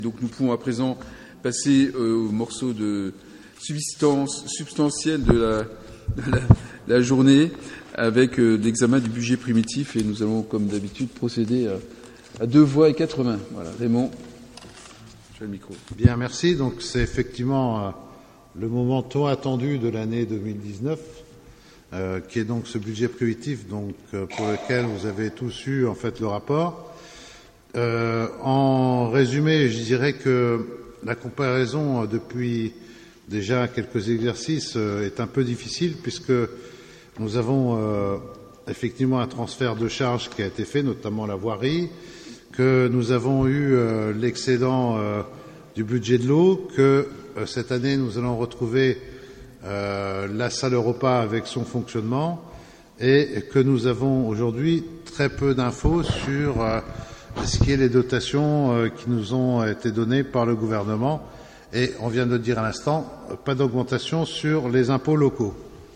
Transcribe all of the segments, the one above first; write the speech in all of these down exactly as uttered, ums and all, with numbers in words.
Donc nous pouvons à présent passer euh, au morceau de substance substantiel de la, de la, la journée avec euh, l'examen du budget primitif, et nous allons comme d'habitude procéder à, à deux voix et quatre mains. Voilà, Raymond, tu as le micro. Bien, merci. Donc c'est effectivement euh, le moment tant attendu de l'année deux mille dix-neuf, euh, qui est donc ce budget primitif, donc euh, pour lequel vous avez tous eu en fait le rapport. Euh, en résumé, je dirais que la comparaison euh, depuis déjà quelques exercices euh, est un peu difficile, puisque nous avons euh, effectivement un transfert de charges qui a été fait, notamment la voirie, que nous avons eu euh, l'excédent euh, du budget de l'eau, que euh, cette année nous allons retrouver euh, la salle repas avec son fonctionnement, et que nous avons aujourd'hui très peu d'infos sur euh, ce qui est les dotations euh, qui nous ont été données par le gouvernement. Et on vient de le dire à l'instant, pas d'augmentation sur les impôts locaux.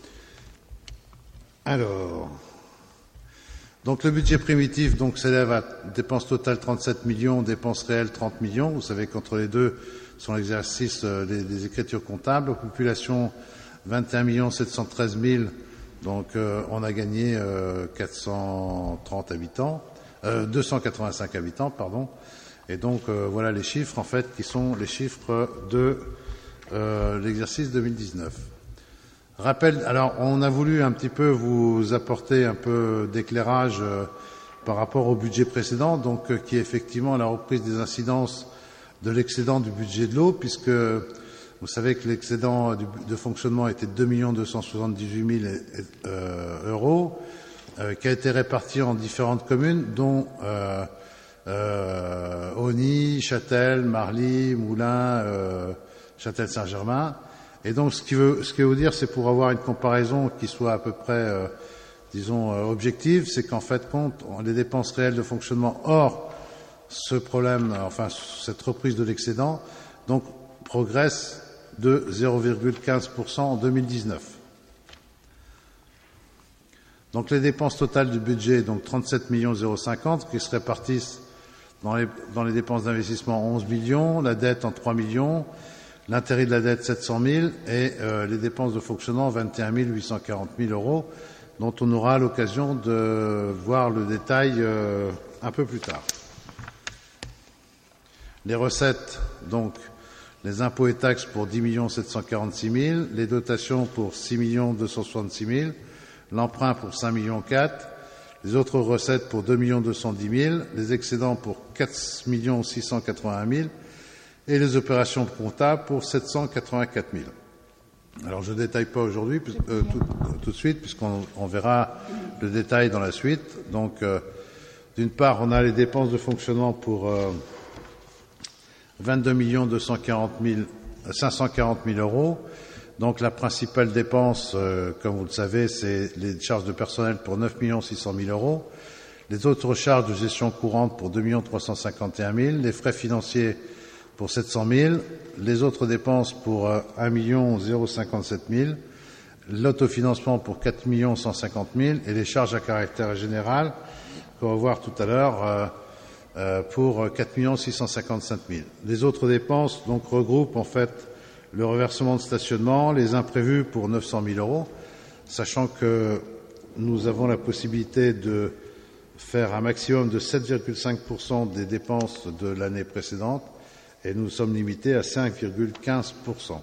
Alors, donc le budget primitif donc s'élève à dépenses totales trente-sept millions, dépenses réelles trente millions. Vous savez qu'entre les deux sont l'exercice euh, des, des écritures comptables. Population vingt et un millions sept cent treize mille, donc euh, on a gagné euh, quatre cent trente habitants. Euh, deux cent quatre-vingt-cinq habitants, pardon. Et donc euh, voilà les chiffres en fait qui sont les chiffres de euh, l'exercice deux mille dix-neuf. Rappel. Alors on a voulu un petit peu vous apporter un peu d'éclairage euh, par rapport au budget précédent, donc euh, qui est effectivement la reprise des incidences de l'excédent du budget de l'eau, puisque vous savez que l'excédent de fonctionnement était de deux millions deux cent soixante-dix-huit mille euh, euros. Euh, qui a été réparti en différentes communes, dont euh, euh, Auny, Châtel, Marly, Moulins, euh, Châtel-Saint-Germain. Et donc, ce qui veut, ce qui veut dire, c'est pour avoir une comparaison qui soit à peu près, euh, disons, euh, objective, c'est qu'en fait, compte les dépenses réelles de fonctionnement hors ce problème, enfin cette reprise de l'excédent, donc progresse de zéro virgule quinze pour cent en deux mille dix-neuf. Donc les dépenses totales du budget, donc trente-sept millions zéro cinquante, qui se répartissent dans les, dans les dépenses d'investissement onze millions, la dette en trois millions, l'intérêt de la dette sept cent mille et euh, les dépenses de fonctionnement vingt et un millions huit cent quarante mille euros, dont on aura l'occasion de voir le détail euh, un peu plus tard. Les recettes, donc les impôts et taxes pour dix millions sept cent quarante-six mille, les dotations pour six millions deux cent soixante-six mille, l'emprunt pour cinq millions quatre, les autres recettes pour deux millions deux cent dix mille, les excédents pour quatre millions six cent quatre-vingt-un mille et les opérations comptables pour sept cent quatre-vingt-quatre mille. Alors je ne détaille pas aujourd'hui, euh, tout, tout de suite, puisqu'on on verra le détail dans la suite. Donc, euh, d'une part, on a les dépenses de fonctionnement pour euh, vingt-deux millions deux cent quarante mille, cinq cent quarante mille euros. Donc la principale dépense, euh, comme vous le savez, c'est les charges de personnel pour neuf millions six cent mille euros, les autres charges de gestion courante pour deux millions trois cent cinquante et un mille, les frais financiers pour sept cent mille, les autres dépenses pour euh, un million cinquante-sept mille, l'autofinancement pour quatre millions cent cinquante mille et les charges à caractère général qu'on va voir tout à l'heure euh, euh, pour quatre millions six cent cinquante-cinq mille. Les autres dépenses donc regroupent en fait le reversement de stationnement, les imprévus pour neuf cent mille euros, sachant que nous avons la possibilité de faire un maximum de sept virgule cinq pour cent des dépenses de l'année précédente et nous sommes limités à cinq virgule quinze pour cent.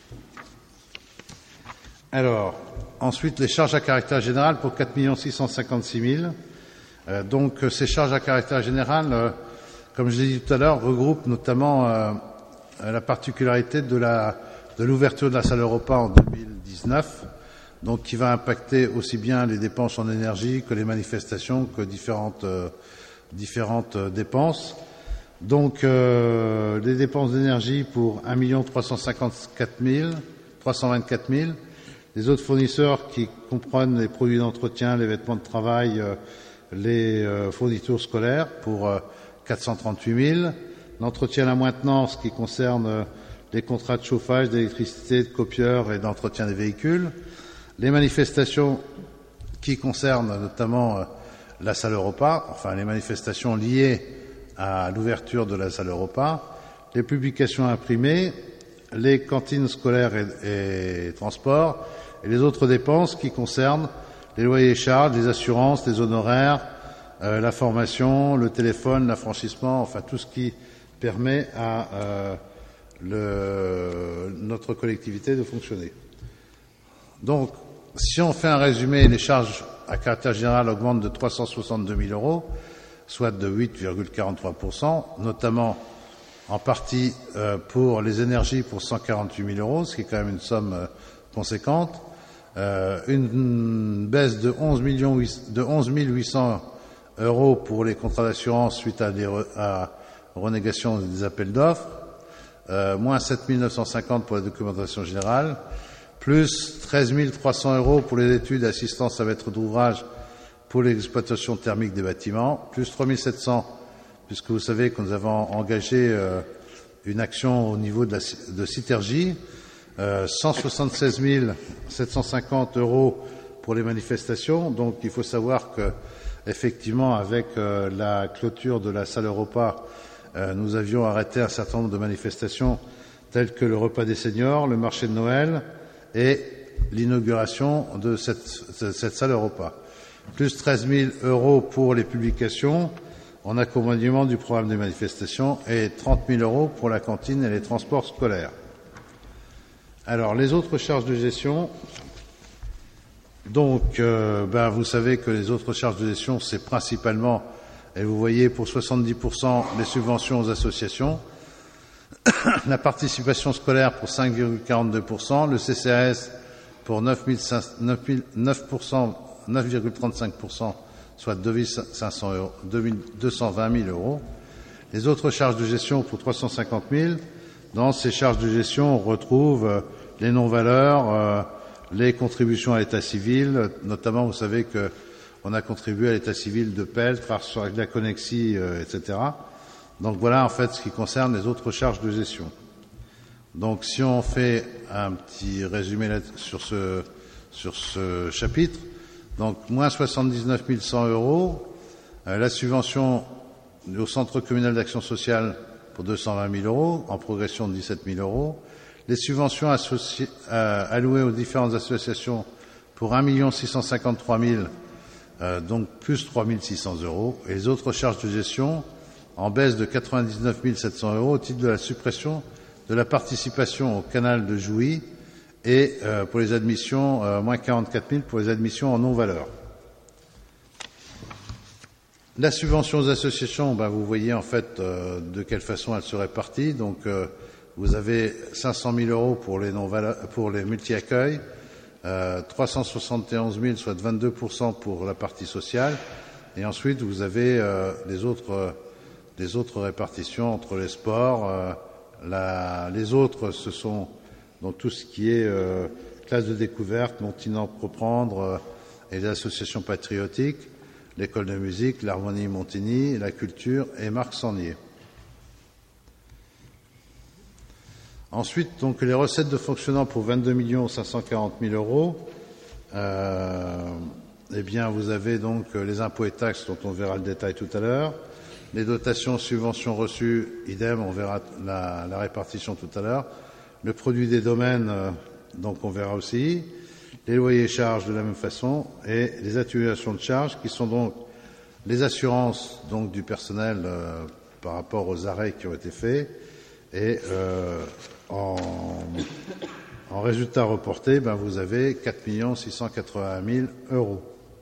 Alors, ensuite, les charges à caractère général pour quatre millions six cent cinquante-six mille. Euh, donc, ces charges à caractère général, euh, comme je l'ai dit tout à l'heure, regroupent notamment euh, la particularité de la de l'ouverture de la salle repas en deux mille dix-neuf, donc qui va impacter aussi bien les dépenses en énergie que les manifestations, que différentes euh, différentes euh, dépenses. Donc euh, les dépenses d'énergie pour un million trois cent cinquante-quatre mille, trois cent vingt-quatre mille, les autres fournisseurs qui comprennent les produits d'entretien, les vêtements de travail, euh, les euh, fournitures scolaires pour euh, quatre cent trente-huit mille, l'entretien et la maintenance qui concerne euh, les contrats de chauffage, d'électricité, de copieurs et d'entretien des véhicules, les manifestations qui concernent notamment euh, la salle repas, enfin les manifestations liées à l'ouverture de la salle repas, les publications imprimées, les cantines scolaires et, et transports, et les autres dépenses qui concernent les loyers et charges, les assurances, les honoraires, euh, la formation, le téléphone, l'affranchissement, enfin tout ce qui permet à euh, le, notre collectivité de fonctionner. Donc, si on fait un résumé, les charges à caractère général augmentent de trois cent soixante-deux mille euros, soit de huit virgule quarante-trois pour cent, notamment en partie euh, pour les énergies pour cent quarante-huit mille euros, ce qui est quand même une somme euh, conséquente. Euh, une, une baisse de onze mille huit cents euros pour les contrats d'assurance suite à des re, à renégation des appels d'offres, euh, moins sept mille neuf cent cinquante pour la documentation générale, plus treize mille trois cents euros pour les études et assistance à maître d'ouvrage pour l'exploitation thermique des bâtiments, plus trois mille sept cents, puisque vous savez que nous avons engagé euh, une action au niveau de, la, de Citergy, euh, cent soixante-seize mille sept cent cinquante euros pour les manifestations. Donc il faut savoir que, effectivement, avec euh, la clôture de la salle Europa, euh, nous avions arrêté un certain nombre de manifestations telles que le repas des seniors, le marché de Noël et l'inauguration de cette, cette salle Europa. Plus treize mille euros pour les publications en accompagnement du programme des manifestations et trente mille euros pour la cantine et les transports scolaires. Alors, les autres charges de gestion. Donc, euh, ben, vous savez que les autres charges de gestion, c'est principalement, et vous voyez, pour soixante-dix pour cent, les subventions aux associations, la participation scolaire pour cinq virgule quarante-deux pour cent, le C C A S pour neuf pour cent, neuf virgule trente-cinq pour cent, soit deux mille deux cent vingt mille euros. Les autres charges de gestion pour trois cent cinquante mille. Dans ces charges de gestion, on retrouve euh, les non-valeurs, euh, les contributions à l'état civil, notamment, vous savez qu'on a contribué à l'état civil de Pelt, sur la Connexie, euh, et cetera. Donc voilà, en fait, ce qui concerne les autres charges de gestion. Donc, si on fait un petit résumé là, sur ce, sur ce chapitre, donc, moins soixante-dix-neuf mille cent euros, euh, la subvention au Centre communal d'action sociale pour deux cent vingt mille euros, en progression de dix-sept mille euros, les subventions associées, euh, allouées aux différentes associations pour un million six cent cinquante-trois mille, euh, donc plus trois mille six cents euros, et les autres charges de gestion en baisse de quatre-vingt-dix-neuf mille sept cents euros au titre de la suppression de la participation au canal de Jouy, et euh, pour les admissions, euh, moins quarante-quatre mille pour les admissions en non-valeur. La subvention aux associations, ben, vous voyez en fait euh, de quelle façon elle se répartit. Donc euh, vous avez cinq cent mille euros pour les, pour les multi-accueils, euh, trois cent soixante et onze mille, soit vingt-deux pour cent pour la partie sociale, et ensuite vous avez euh, les, autres, euh, les autres répartitions entre les sports. Euh, la, les autres, ce sont donc tout ce qui est euh, classe de découverte, Montinant Reprendre euh, et les associations patriotiques, l'école de musique, l'harmonie Montigny, la culture et Marc Sangnier. Ensuite, donc, les recettes de fonctionnement pour vingt-deux millions cinq cent quarante mille euros. Euh, eh bien, vous avez donc les impôts et taxes dont on verra le détail tout à l'heure. Les dotations, subventions reçues, idem, on verra la, la répartition tout à l'heure. Le produit des domaines, euh, donc on verra aussi. Les loyers et charges de la même façon, et les atténuations de charges qui sont donc les assurances donc du personnel euh, par rapport aux arrêts qui ont été faits, et euh, en, en résultat reporté, ben vous avez quatre millions six cent quatre-vingt mille euros.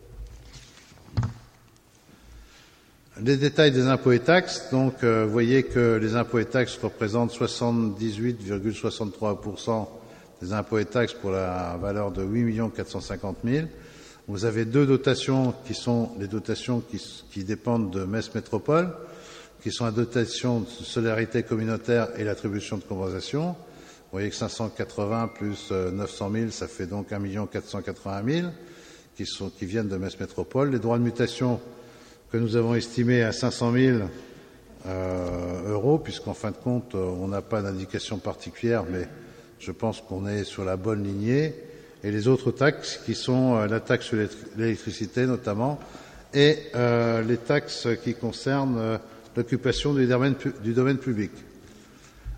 Les détails des impôts et taxes, donc euh, vous voyez que les impôts et taxes représentent soixante-dix-huit virgule soixante-trois pour cent des impôts et taxes pour la valeur de huit millions quatre cent cinquante mille. Vous avez deux dotations qui sont les dotations qui, qui dépendent de Metz Métropole, qui sont la dotation de solidarité communautaire et l'attribution de compensation. Vous voyez que cinq cent quatre-vingts plus neuf cent mille, ça fait donc un million quatre cent quatre-vingt mille qui, sont, qui viennent de Metz Métropole. Les droits de mutation que nous avons estimés à cinq cent mille euh, euros, puisqu'en fin de compte, on n'a pas d'indication particulière, mais je pense qu'on est sur la bonne lignée. Et les autres taxes qui sont euh, la taxe sur l'électricité notamment, et euh, les taxes qui concernent euh, l'occupation du domaine, du domaine public.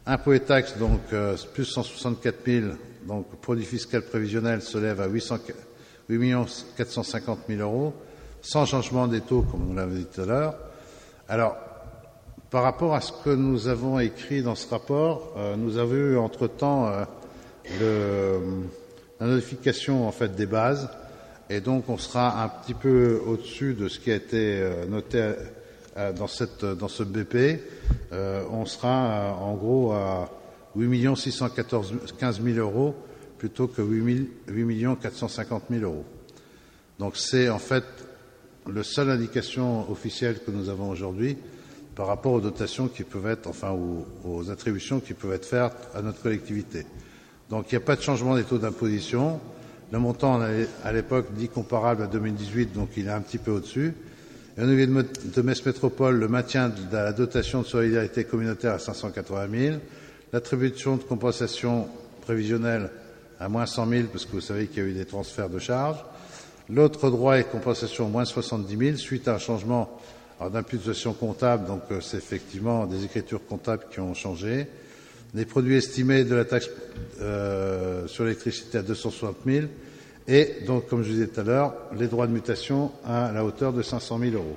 Impôts et taxes, donc euh, plus cent soixante-quatre mille, donc produit fiscal prévisionnel se lève à huit millions quatre cent cinquante mille euros, sans changement des taux, comme on l'avait dit tout à l'heure. Alors, par rapport à ce que nous avons écrit dans ce rapport, euh, nous avons eu entre-temps euh, le, la notification en fait des bases, et donc on sera un petit peu au-dessus de ce qui a été euh, noté euh, dans, cette, dans ce B P. Euh, on sera euh, en gros à huit millions six cent quinze mille euros plutôt que huit millions quatre cent cinquante mille euros. Donc c'est en fait la seule indication officielle que nous avons aujourd'hui par rapport aux dotations qui peuvent être, enfin aux, aux attributions qui peuvent être faites à notre collectivité. Donc il n'y a pas de changement des taux d'imposition. Le montant à l'époque dit comparable à deux mille dix-huit, donc il est un petit peu au-dessus. Et au niveau de Metz Métropole, le maintien de la dotation de solidarité communautaire à cinq cent quatre-vingt mille, l'attribution de compensation prévisionnelle à moins cent mille, parce que vous savez qu'il y a eu des transferts de charges. L'autre droit et compensation moins soixante-dix mille, suite à un changement d'imputation comptable, donc euh, c'est effectivement des écritures comptables qui ont changé. Les produits estimés de la taxe euh, sur l'électricité à deux cent soixante mille, et donc, comme je disais tout à l'heure, les droits de mutation à la hauteur de cinq cent mille euros.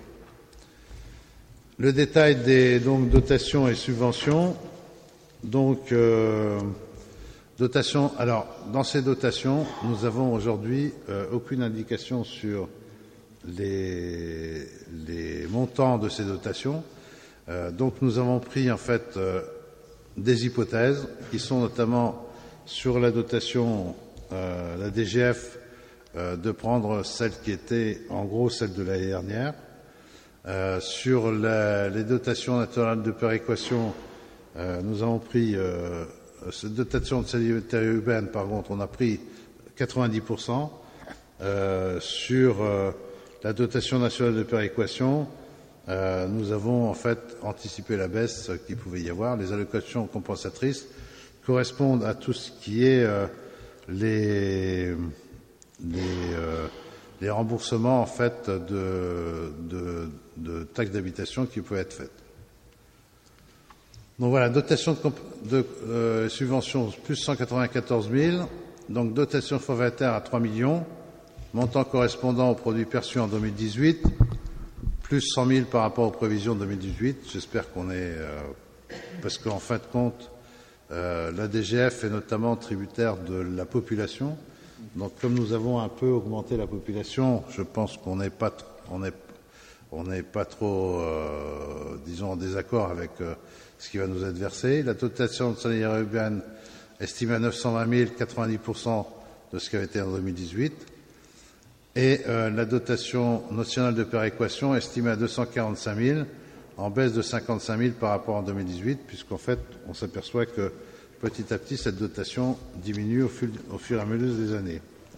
Le détail des donc, dotations et subventions. Donc, euh, dotations. Alors, dans ces dotations, nous avons aujourd'hui euh, aucune indication sur les, les montants de ces dotations. Euh, donc, nous avons pris en fait euh, des hypothèses qui sont notamment sur la dotation, euh, la D G F, euh, de prendre celle qui était en gros celle de l'année dernière. Euh, sur la, les dotations naturelles de péréquation, euh, nous avons pris euh, cette dotation de solidarité urbaine, par contre, on a pris quatre-vingt-dix pour cent. Euh, sur euh, la dotation nationale de péréquation, euh, nous avons en fait anticipé la baisse qu'il pouvait y avoir. Les allocations compensatrices correspondent à tout ce qui est euh, les, les, euh, les remboursements en fait de, de, de taxes d'habitation qui peuvent être faites. Donc voilà, dotation de, de euh, subvention plus cent quatre-vingt-quatorze mille, donc dotation forfaitaire à trois millions, montant correspondant aux produits perçus en deux mille dix-huit, plus cent mille par rapport aux prévisions de deux mille dix-huit. J'espère qu'on est... Euh, parce qu'en fin de compte, euh, la D G F est notamment tributaire de la population. Donc comme nous avons un peu augmenté la population, je pense qu'on n'est pas, on n'est, on n'est pas trop, euh, disons, en désaccord avec euh, ce qui va nous être versé. La dotation de solidarité urbaine estimée à neuf cent vingt mille, quatre-vingt-dix pour cent de ce qui avait été en deux mille dix-huit. Et euh, la dotation nationale de péréquation estimée à deux cent quarante-cinq mille, en baisse de cinquante-cinq mille par rapport en deux mille dix-huit, puisqu'en fait, on s'aperçoit que petit à petit, cette dotation diminue au fur, au fur et à mesure des années.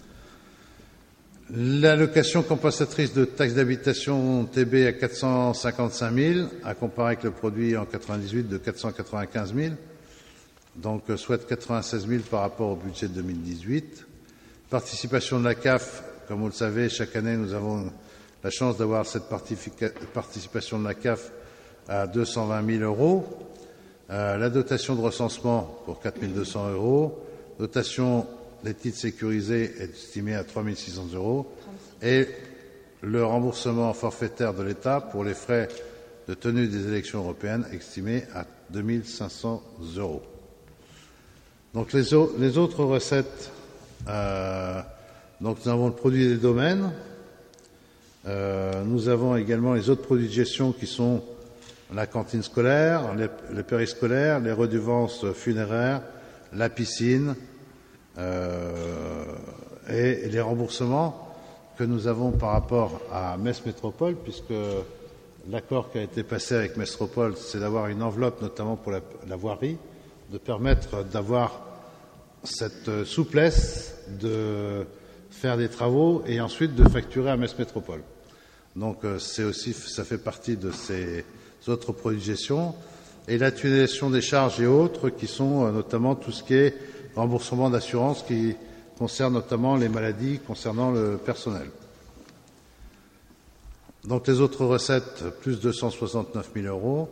L'allocation compensatrice de taxe d'habitation T B à quatre cent cinquante-cinq mille, à comparer avec le produit en quatre-vingt-dix-huit de quatre cent quatre-vingt-quinze mille, donc soit quatre-vingt-seize mille par rapport au budget de deux mille dix-huit. Participation de la C A F. Comme vous le savez, chaque année, nous avons la chance d'avoir cette participation de la C A F à deux cent vingt mille euros. Euh, la dotation de recensement pour quatre mille deux cents euros. Dotation des titres sécurisés est estimée à trois mille six cents euros. Et le remboursement forfaitaire de l'État pour les frais de tenue des élections européennes estimé à deux mille cinq cents euros. Donc les, au les autres recettes... Euh, Donc nous avons le produit des domaines, euh, nous avons également les autres produits de gestion qui sont la cantine scolaire, les, les périscolaires, les redevances funéraires, la piscine euh, et, et les remboursements que nous avons par rapport à Metz Métropole, puisque l'accord qui a été passé avec Metz Métropole, c'est d'avoir une enveloppe notamment pour la, la voirie, de permettre d'avoir cette souplesse de faire des travaux et ensuite de facturer à Metz Métropole. Donc euh, c'est aussi, ça fait partie de ces autres produits de gestion. Et l'utilisation des charges et autres qui sont euh, notamment tout ce qui est remboursement d'assurance qui concerne notamment les maladies concernant le personnel. Donc les autres recettes, plus deux cent soixante-neuf mille euros.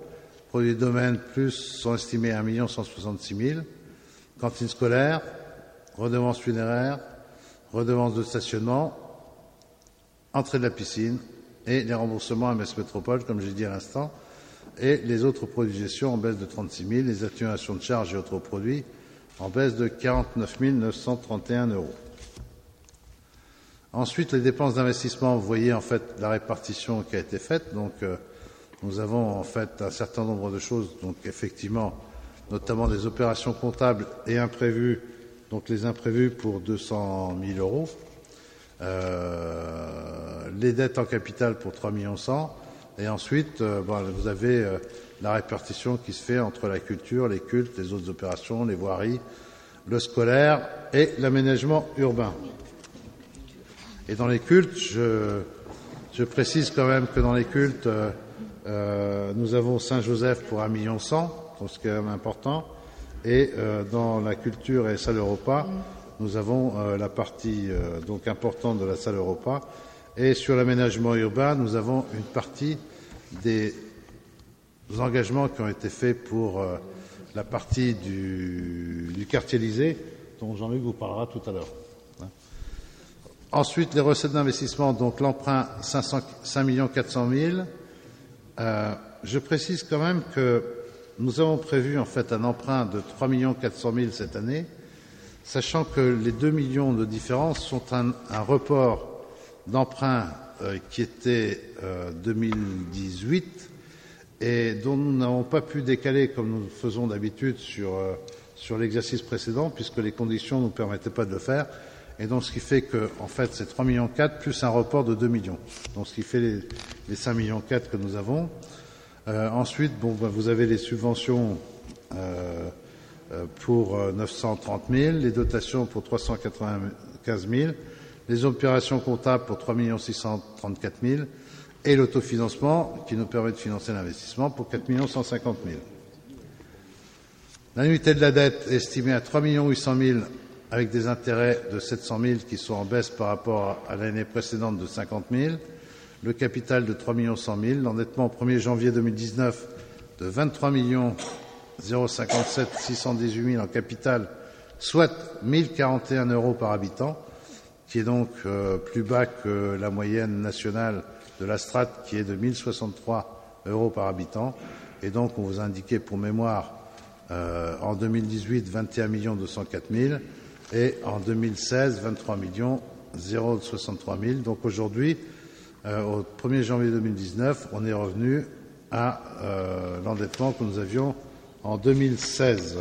Produits domaine plus sont estimés à un million cent soixante-six mille. Cantine scolaire, redevances funéraires, redevances de stationnement, entrée de la piscine et les remboursements à Metz Métropole, comme j'ai dit à l'instant, et les autres produits de gestion en baisse de trente-six mille, les atténuations de charges et autres produits en baisse de quarante-neuf mille neuf cent trente et un euros. Ensuite, les dépenses d'investissement, vous voyez en fait la répartition qui a été faite. Donc, euh, nous avons en fait un certain nombre de choses, donc effectivement, notamment des opérations comptables et imprévues, donc les imprévus pour deux cent mille euros, euh, les dettes en capital pour trois millions cent, et ensuite, euh, bon, vous avez euh, la répartition qui se fait entre la culture, les cultes, les autres opérations, les voiries, le scolaire et l'aménagement urbain. Et dans les cultes, je, je précise quand même que dans les cultes, euh, euh, nous avons Saint-Joseph pour un million cent, donc c'est quand même important, et euh, dans la culture et salle Europa, nous avons euh, la partie euh, donc importante de la salle Europa, et sur l'aménagement urbain, nous avons une partie des engagements qui ont été faits pour euh, la partie du, du quartier Élysée, dont Jean-Luc vous parlera tout à l'heure. Ensuite, les recettes d'investissement, donc l'emprunt cinq millions quatre cent mille. Euh, je précise quand même que nous avons prévu en fait un emprunt de trois millions quatre cent mille cette année, sachant que les deux millions de différence sont un, un report d'emprunt euh, qui était euh, deux mille dix-huit et dont nous n'avons pas pu décaler comme nous le faisons d'habitude sur, euh, sur l'exercice précédent, puisque les conditions ne nous permettaient pas de le faire. Et donc, ce qui fait que, en fait, c'est trois millions quatre plus un report de deux millions. Donc, ce qui fait les, les cinq millions quatre que nous avons. Euh, ensuite, bon, ben, vous avez les subventions euh, euh, pour euh, neuf cent trente mille, les dotations pour trois cent quatre-vingt-quinze mille, les opérations comptables pour trois millions six cent trente-quatre mille et l'autofinancement qui nous permet de financer l'investissement pour quatre millions cent cinquante mille. L'annuité de la dette est estimée à trois millions huit cent mille avec des intérêts de sept cent mille qui sont en baisse par rapport à l'année précédente de cinquante mille, le capital de trois millions cent mille, l'endettement au premier janvier deux mille dix-neuf de vingt-trois millions zéro cinquante-sept six cent dix-huit mille en capital, soit mille quarante et un euros par habitant, qui est donc euh, plus bas que la moyenne nationale de la strate qui est de mille soixante-trois euros par habitant. Et donc, on vous a indiqué pour mémoire euh, en deux mille dix-huit vingt et un millions deux cent quatre mille et en deux mille seize vingt-trois millions zéro soixante-trois mille. Donc aujourd'hui, euh, au premier janvier deux mille dix-neuf, on est revenu à euh, l'endettement que nous avions en deux mille seize.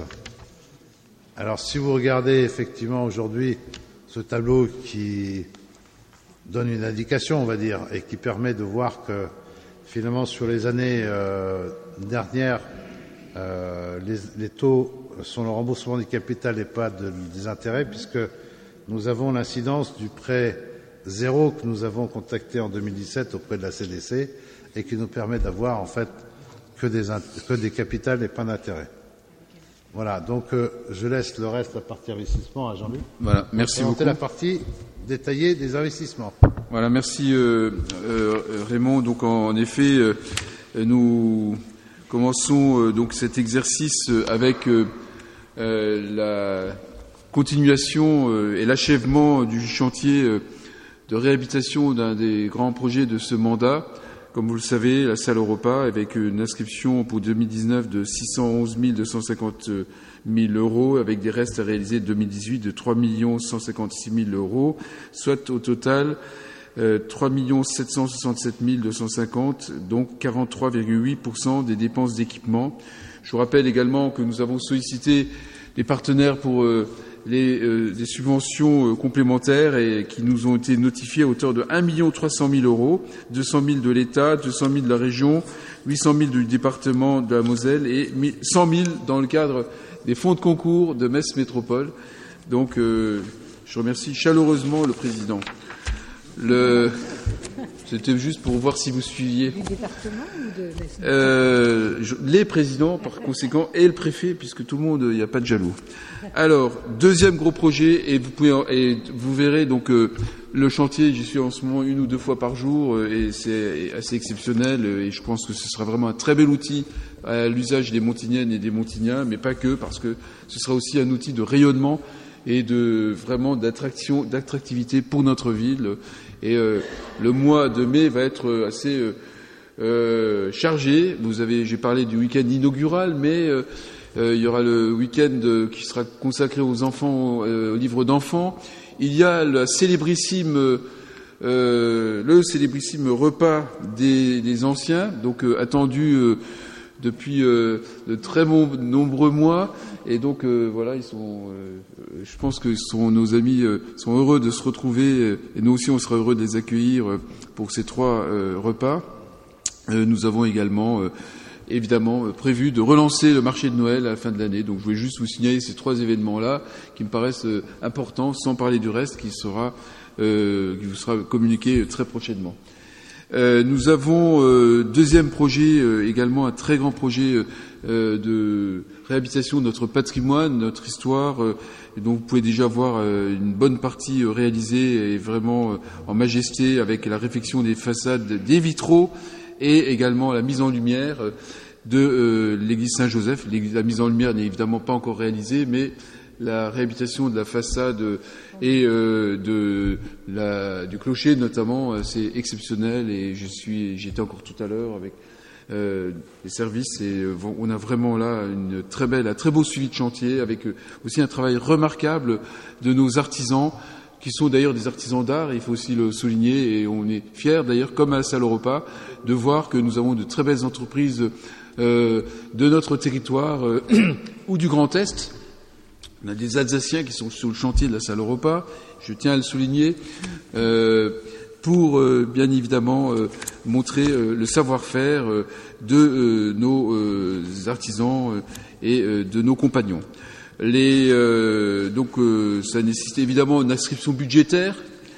Alors si vous regardez effectivement aujourd'hui ce tableau qui donne une indication, on va dire, et qui permet de voir que finalement sur les années euh, dernières, euh, les, les taux sont le remboursement du capital et pas de, des intérêts, puisque nous avons l'incidence du prêt zéro que nous avons contacté en deux mille dix-sept auprès de la C D C et qui nous permet d'avoir en fait que des, que des capitales et pas d'intérêts. Voilà, donc euh, je laisse le reste, la partie investissement à Jean-Luc. Voilà, merci beaucoup. La partie détaillée des investissements. Voilà, merci euh, euh, Raymond. Donc en, en effet, euh, nous commençons euh, donc cet exercice avec euh, euh, la continuation euh, et l'achèvement du chantier euh, de réhabilitation d'un des grands projets de ce mandat. Comme vous le savez, la salle Europa, avec une inscription pour deux mille dix-neuf de six cent onze millions deux cent cinquante mille euros, avec des restes à réaliser de deux mille dix-huit de trois millions cent cinquante-six mille euros, soit au total euh, trois millions sept cent soixante-sept mille deux cent cinquante, donc quarante-trois virgule huit pour cent des dépenses d'équipement. Je vous rappelle également que nous avons sollicité les partenaires pour euh, les euh, des subventions euh, complémentaires et qui nous ont été notifiées à hauteur de un million trois cent mille euros, deux cent mille de l'État, deux cent mille de la région, huit cent mille du département de la Moselle et cent mille dans le cadre des fonds de concours de Metz Métropole. Donc, euh, je remercie chaleureusement le président. Le... C'était juste pour voir si vous suiviez. Du département ou de la euh, je, Les présidents, par conséquent, et le préfet, puisque tout le monde, il n'y a pas de jaloux. Alors, deuxième gros projet, et vous pouvez, et vous verrez donc euh, le chantier. J'y suis en ce moment une ou deux fois par jour, euh, et c'est assez exceptionnel. Et je pense que ce sera vraiment un très bel outil à l'usage des Montigniennes et des Montignats, mais pas que, parce que ce sera aussi un outil de rayonnement et de vraiment d'attraction, d'attractivité pour notre ville. Et euh, le mois de mai va être assez euh, euh, chargé. Vous avez, j'ai parlé du week-end inaugural, mais euh, euh, il y aura le week-end qui sera consacré aux enfants, euh, aux livres d'enfants. Il y a la célébrissime, euh, le célébrissime repas des, des anciens, donc euh, attendu euh, depuis euh, de très bon, nombreux mois. Et donc euh, voilà, ils sont. Euh, je pense que sont, nos amis euh, sont heureux de se retrouver, euh, et nous aussi on sera heureux de les accueillir euh, pour ces trois euh, repas. Euh, nous avons également, euh, évidemment, euh, prévu de relancer le marché de Noël à la fin de l'année. Donc je voulais juste vous signaler ces trois événements-là qui me paraissent euh, importants, sans parler du reste qui sera, euh, qui vous sera communiqué très prochainement. Euh, nous avons euh, deuxième projet, euh, également un très grand projet euh, de réhabilitation de notre patrimoine, notre histoire, euh, et dont vous pouvez déjà voir euh, une bonne partie euh, réalisée et vraiment euh, en majesté, avec la réfection des façades, des vitraux et également la mise en lumière euh, de euh, l'église Saint-Joseph. La mise en lumière n'est évidemment pas encore réalisée, mais la réhabilitation de la façade et euh, de la, du clocher notamment, euh, c'est exceptionnel, et je suis, j'étais encore tout à l'heure avec euh, les services, et euh, on a vraiment là une très belle, un très beau suivi de chantier, avec euh, aussi un travail remarquable de nos artisans, qui sont d'ailleurs des artisans d'art, il faut aussi le souligner, et on est fiers d'ailleurs, comme à la Salle Europa, de voir que nous avons de très belles entreprises euh, de notre territoire euh, ou du Grand Est. On a des Alsaciens qui sont sur le chantier de la Salle Europa, je tiens à le souligner, euh, pour euh, bien évidemment euh, montrer euh, le savoir-faire euh, de euh, nos euh, artisans euh, et euh, de nos compagnons. Les, euh, donc euh, ça nécessite évidemment une inscription budgétaire.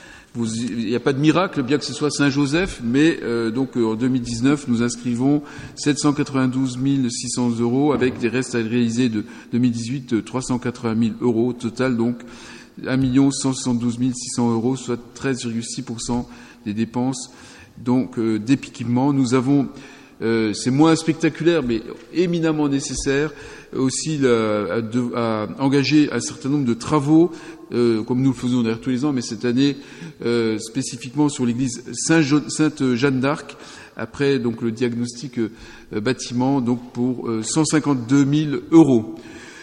Il n'y a pas de miracle, bien que ce soit Saint-Joseph, mais euh, donc en deux mille dix-neuf, nous inscrivons sept cent quatre-vingt-douze mille six cents euros, avec des restes à réaliser de deux mille dix-huit, trois cent quatre-vingt mille euros. Au total, donc, un million cent soixante-douze mille six cents euros, soit treize virgule six pour cent des dépenses donc euh, d'équipement. Nous avons, euh, c'est moins spectaculaire, mais éminemment nécessaire, aussi la, à, de, à engager un certain nombre de travaux, euh, comme nous le faisons d'ailleurs tous les ans, mais cette année euh, spécifiquement sur l'église Sainte-Jeanne d'Arc, après donc le diagnostic euh, bâtiment, donc pour euh, cent cinquante-deux mille euros.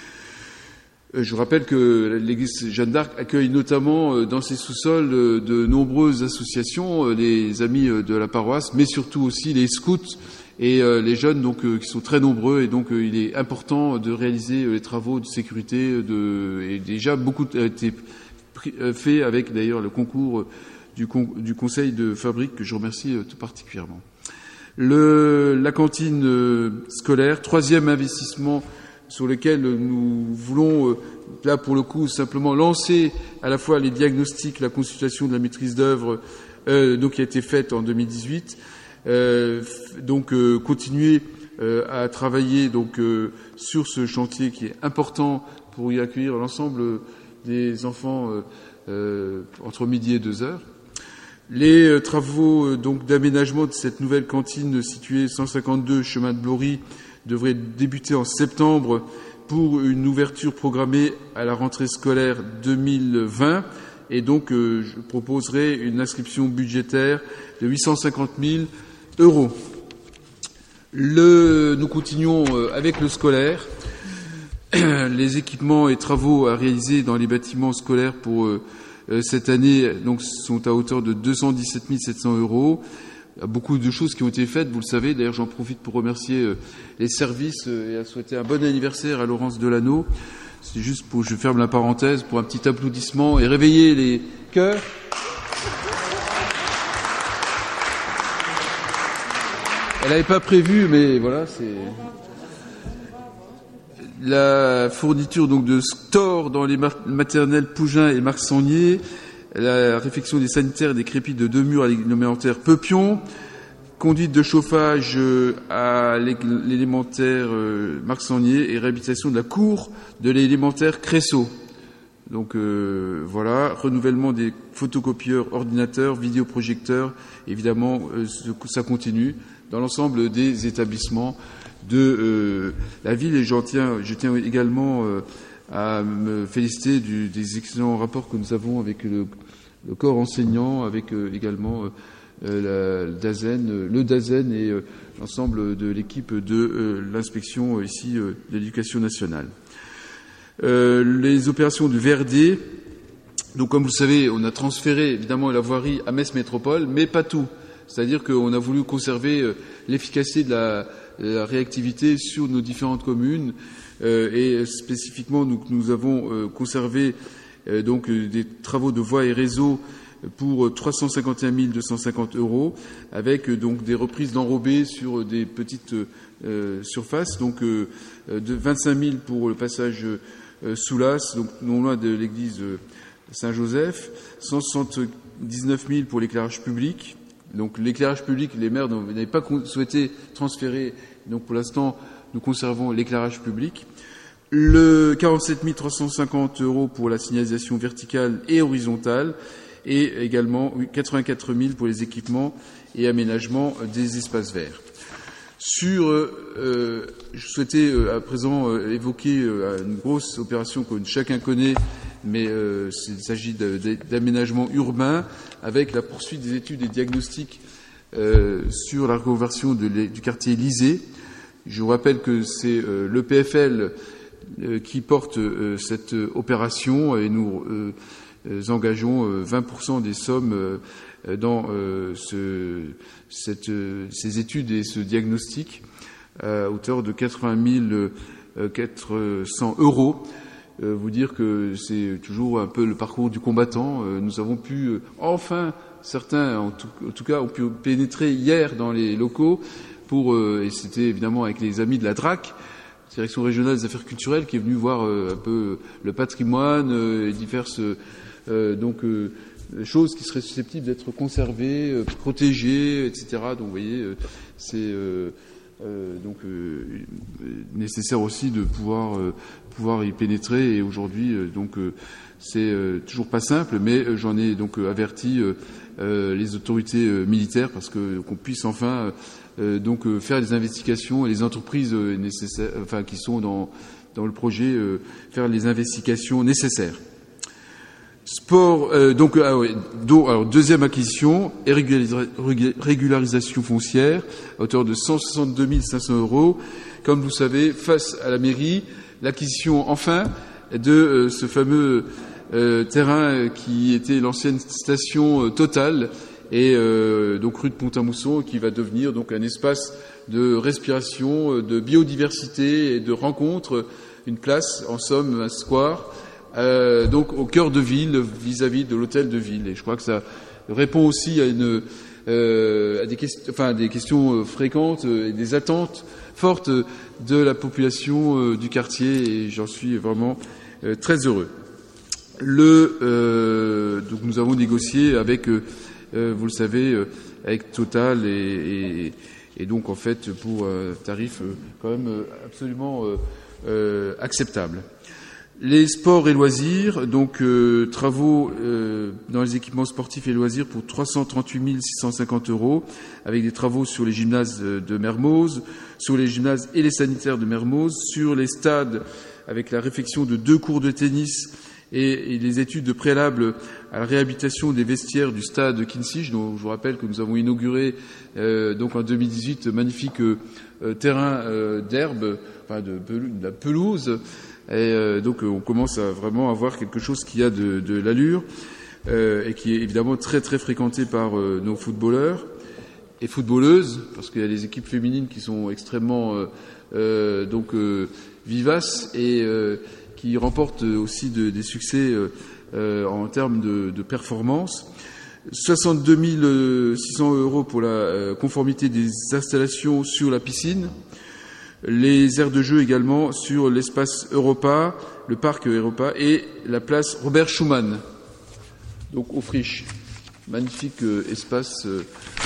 Euh, je vous rappelle que l'église Jeanne d'Arc accueille notamment euh, dans ses sous-sols euh, de nombreuses associations, euh, les amis euh, de la paroisse, mais surtout aussi les scouts et euh, les jeunes, donc euh, qui sont très nombreux, et donc euh, il est important de réaliser euh, les travaux de sécurité. De, et déjà beaucoup a été pris, euh, fait avec d'ailleurs le concours du, con, du conseil de fabrique, que je remercie euh, tout particulièrement. Le, la cantine euh, scolaire, troisième investissement sur lequel nous voulons, euh, là pour le coup, simplement lancer à la fois les diagnostics, la consultation de la maîtrise d'œuvre, euh, donc qui a été faite en deux mille dix-huit. Euh, donc euh, continuer euh, à travailler donc euh, sur ce chantier qui est important pour y accueillir l'ensemble des enfants euh, euh, entre midi et deux heures. Les euh, travaux euh, donc d'aménagement de cette nouvelle cantine située cent cinquante-deux chemin de Blory devraient débuter en septembre pour une ouverture programmée à la rentrée scolaire deux mille vingt. Et donc euh, je proposerai une inscription budgétaire de huit cent cinquante mille euros. Le, nous continuons avec le scolaire. Les équipements et travaux à réaliser dans les bâtiments scolaires pour euh, cette année donc, sont à hauteur de deux cent dix-sept mille sept cents euros. Il y a beaucoup de choses qui ont été faites, vous le savez. D'ailleurs, j'en profite pour remercier euh, les services euh, et à souhaiter un bon anniversaire à Laurence Delano. C'est juste pour, je ferme la parenthèse, pour un petit applaudissement et réveiller les cœurs. Elle n'avait pas prévu, mais voilà, c'est la fourniture donc de stores dans les maternelles Pougin et Marc Sangnier la réfection des sanitaires et des crépits de deux murs à l'élémentaire Peupion, conduite de chauffage à l'élémentaire Marc-Sangnier et réhabilitation de la cour de l'élémentaire Cressot. Donc euh, voilà, renouvellement des photocopieurs, ordinateurs, vidéoprojecteurs, évidemment euh, ça continue dans l'ensemble des établissements de euh, la ville. Et j'en tiens, je tiens également euh, à me féliciter du, des excellents rapports que nous avons avec le, le corps enseignant, avec euh, également euh, la, le DAZEN, le DAZEN et euh, l'ensemble de l'équipe de euh, l'inspection euh, ici euh, de l'Éducation nationale. Euh, les opérations de V R D, donc comme vous le savez, on a transféré évidemment la voirie à Metz Métropole, mais pas tout. C'est-à-dire qu'on a voulu conserver euh, l'efficacité de la, de la réactivité sur nos différentes communes euh, et spécifiquement nous, nous avons euh, conservé euh, donc euh, des travaux de voies et réseaux pour trois cent cinquante et un mille deux cent cinquante euros, avec euh, donc des reprises d'enrobés sur des petites euh, surfaces, donc euh, de vingt-cinq mille pour le passage Euh, Soulas, donc non loin de l'église euh, Saint-Joseph, cent soixante-dix-neuf mille pour l'éclairage public. Donc l'éclairage public, les maires n'avaient pas souhaité transférer, donc pour l'instant nous conservons l'éclairage public. Le quarante-sept mille trois cent cinquante euros pour la signalisation verticale et horizontale, et également quatre-vingt-quatre mille pour les équipements et aménagements des espaces verts. Sur, euh, je souhaitais euh, à présent euh, évoquer euh, une grosse opération que chacun connaît, mais euh, il s'agit d'aménagement urbain avec la poursuite des études et diagnostics euh, sur la reconversion de du quartier Lysée. Je vous rappelle que c'est euh, l'E P F L euh, qui porte euh, cette opération et nous euh, euh, engageons euh, vingt pour cent des sommes euh, dans euh, ce, cette, euh, ces études et ce diagnostic à hauteur de quatre-vingt mille quatre cents euros. Euh, vous dire que c'est toujours un peu le parcours du combattant. Euh, nous avons pu, euh, enfin, certains en tout, en tout cas ont pu pénétrer hier dans les locaux pour, euh, et c'était évidemment avec les amis de la D R A C, Direction régionale des affaires culturelles, qui est venue voir euh, un peu le patrimoine euh, et diverses euh, donc euh, choses qui seraient susceptibles d'être conservées, euh, protégées, et cetera. Donc, vous voyez, euh, c'est euh, euh, donc euh, nécessaire aussi de pouvoir euh, pouvoir y pénétrer. Et aujourd'hui, euh, donc, euh, c'est euh, toujours pas simple, mais euh, j'en ai donc euh, averti euh, euh, les autorités euh, militaires parce que qu'on puisse enfin euh, donc euh, faire les investigations et les entreprises euh, nécessaires, enfin qui sont dans dans le projet, euh, faire les investigations nécessaires. Sport, euh, donc, ah ouais, donc, alors, deuxième acquisition, et régularisation foncière, à hauteur de cent soixante-deux mille cinq cents euros. Comme vous savez, face à la mairie, l'acquisition, enfin, de euh, ce fameux euh, terrain qui était l'ancienne station euh, Total, et euh, donc rue de Pont-à-Mousson, qui va devenir donc un espace de respiration, de biodiversité et de rencontres, une place, en somme, un square, Euh, donc au cœur de ville, vis-à-vis de l'hôtel de ville. Et je crois que ça répond aussi à, une, euh, à des, quest- enfin, des questions fréquentes et des attentes fortes de la population euh, du quartier, et j'en suis vraiment euh, très heureux. Le, euh, donc nous avons négocié avec, euh, vous le savez, euh, avec Total et, et, et donc en fait pour un tarif euh, quand même absolument euh, euh, acceptable. Les sports et loisirs, donc euh, travaux euh, dans les équipements sportifs et loisirs pour trois cent trente-huit mille six cent cinquante euros, avec des travaux sur les gymnases de Mermoz, sur les gymnases et les sanitaires de Mermoz, sur les stades avec la réfection de deux cours de tennis et, et les études de préalable à la réhabilitation des vestiaires du stade Kinzig, dont je vous rappelle que nous avons inauguré euh, donc en deux mille dix-huit magnifique euh, terrain euh, d'herbe, enfin de, de la pelouse. Et euh, donc on commence à vraiment avoir quelque chose qui a de, de l'allure euh, et qui est évidemment très très fréquenté par euh, nos footballeurs et footballeuses, parce qu'il y a des équipes féminines qui sont extrêmement euh, euh, donc euh, vivaces et euh, qui remportent aussi de, des succès euh, euh, en termes de, de performance. soixante-deux mille six cents euros pour la euh, conformité des installations sur la piscine. Les aires de jeu également sur l'espace Europa, le parc Europa et la place Robert Schuman. donc aux friches. Magnifique euh, espace euh,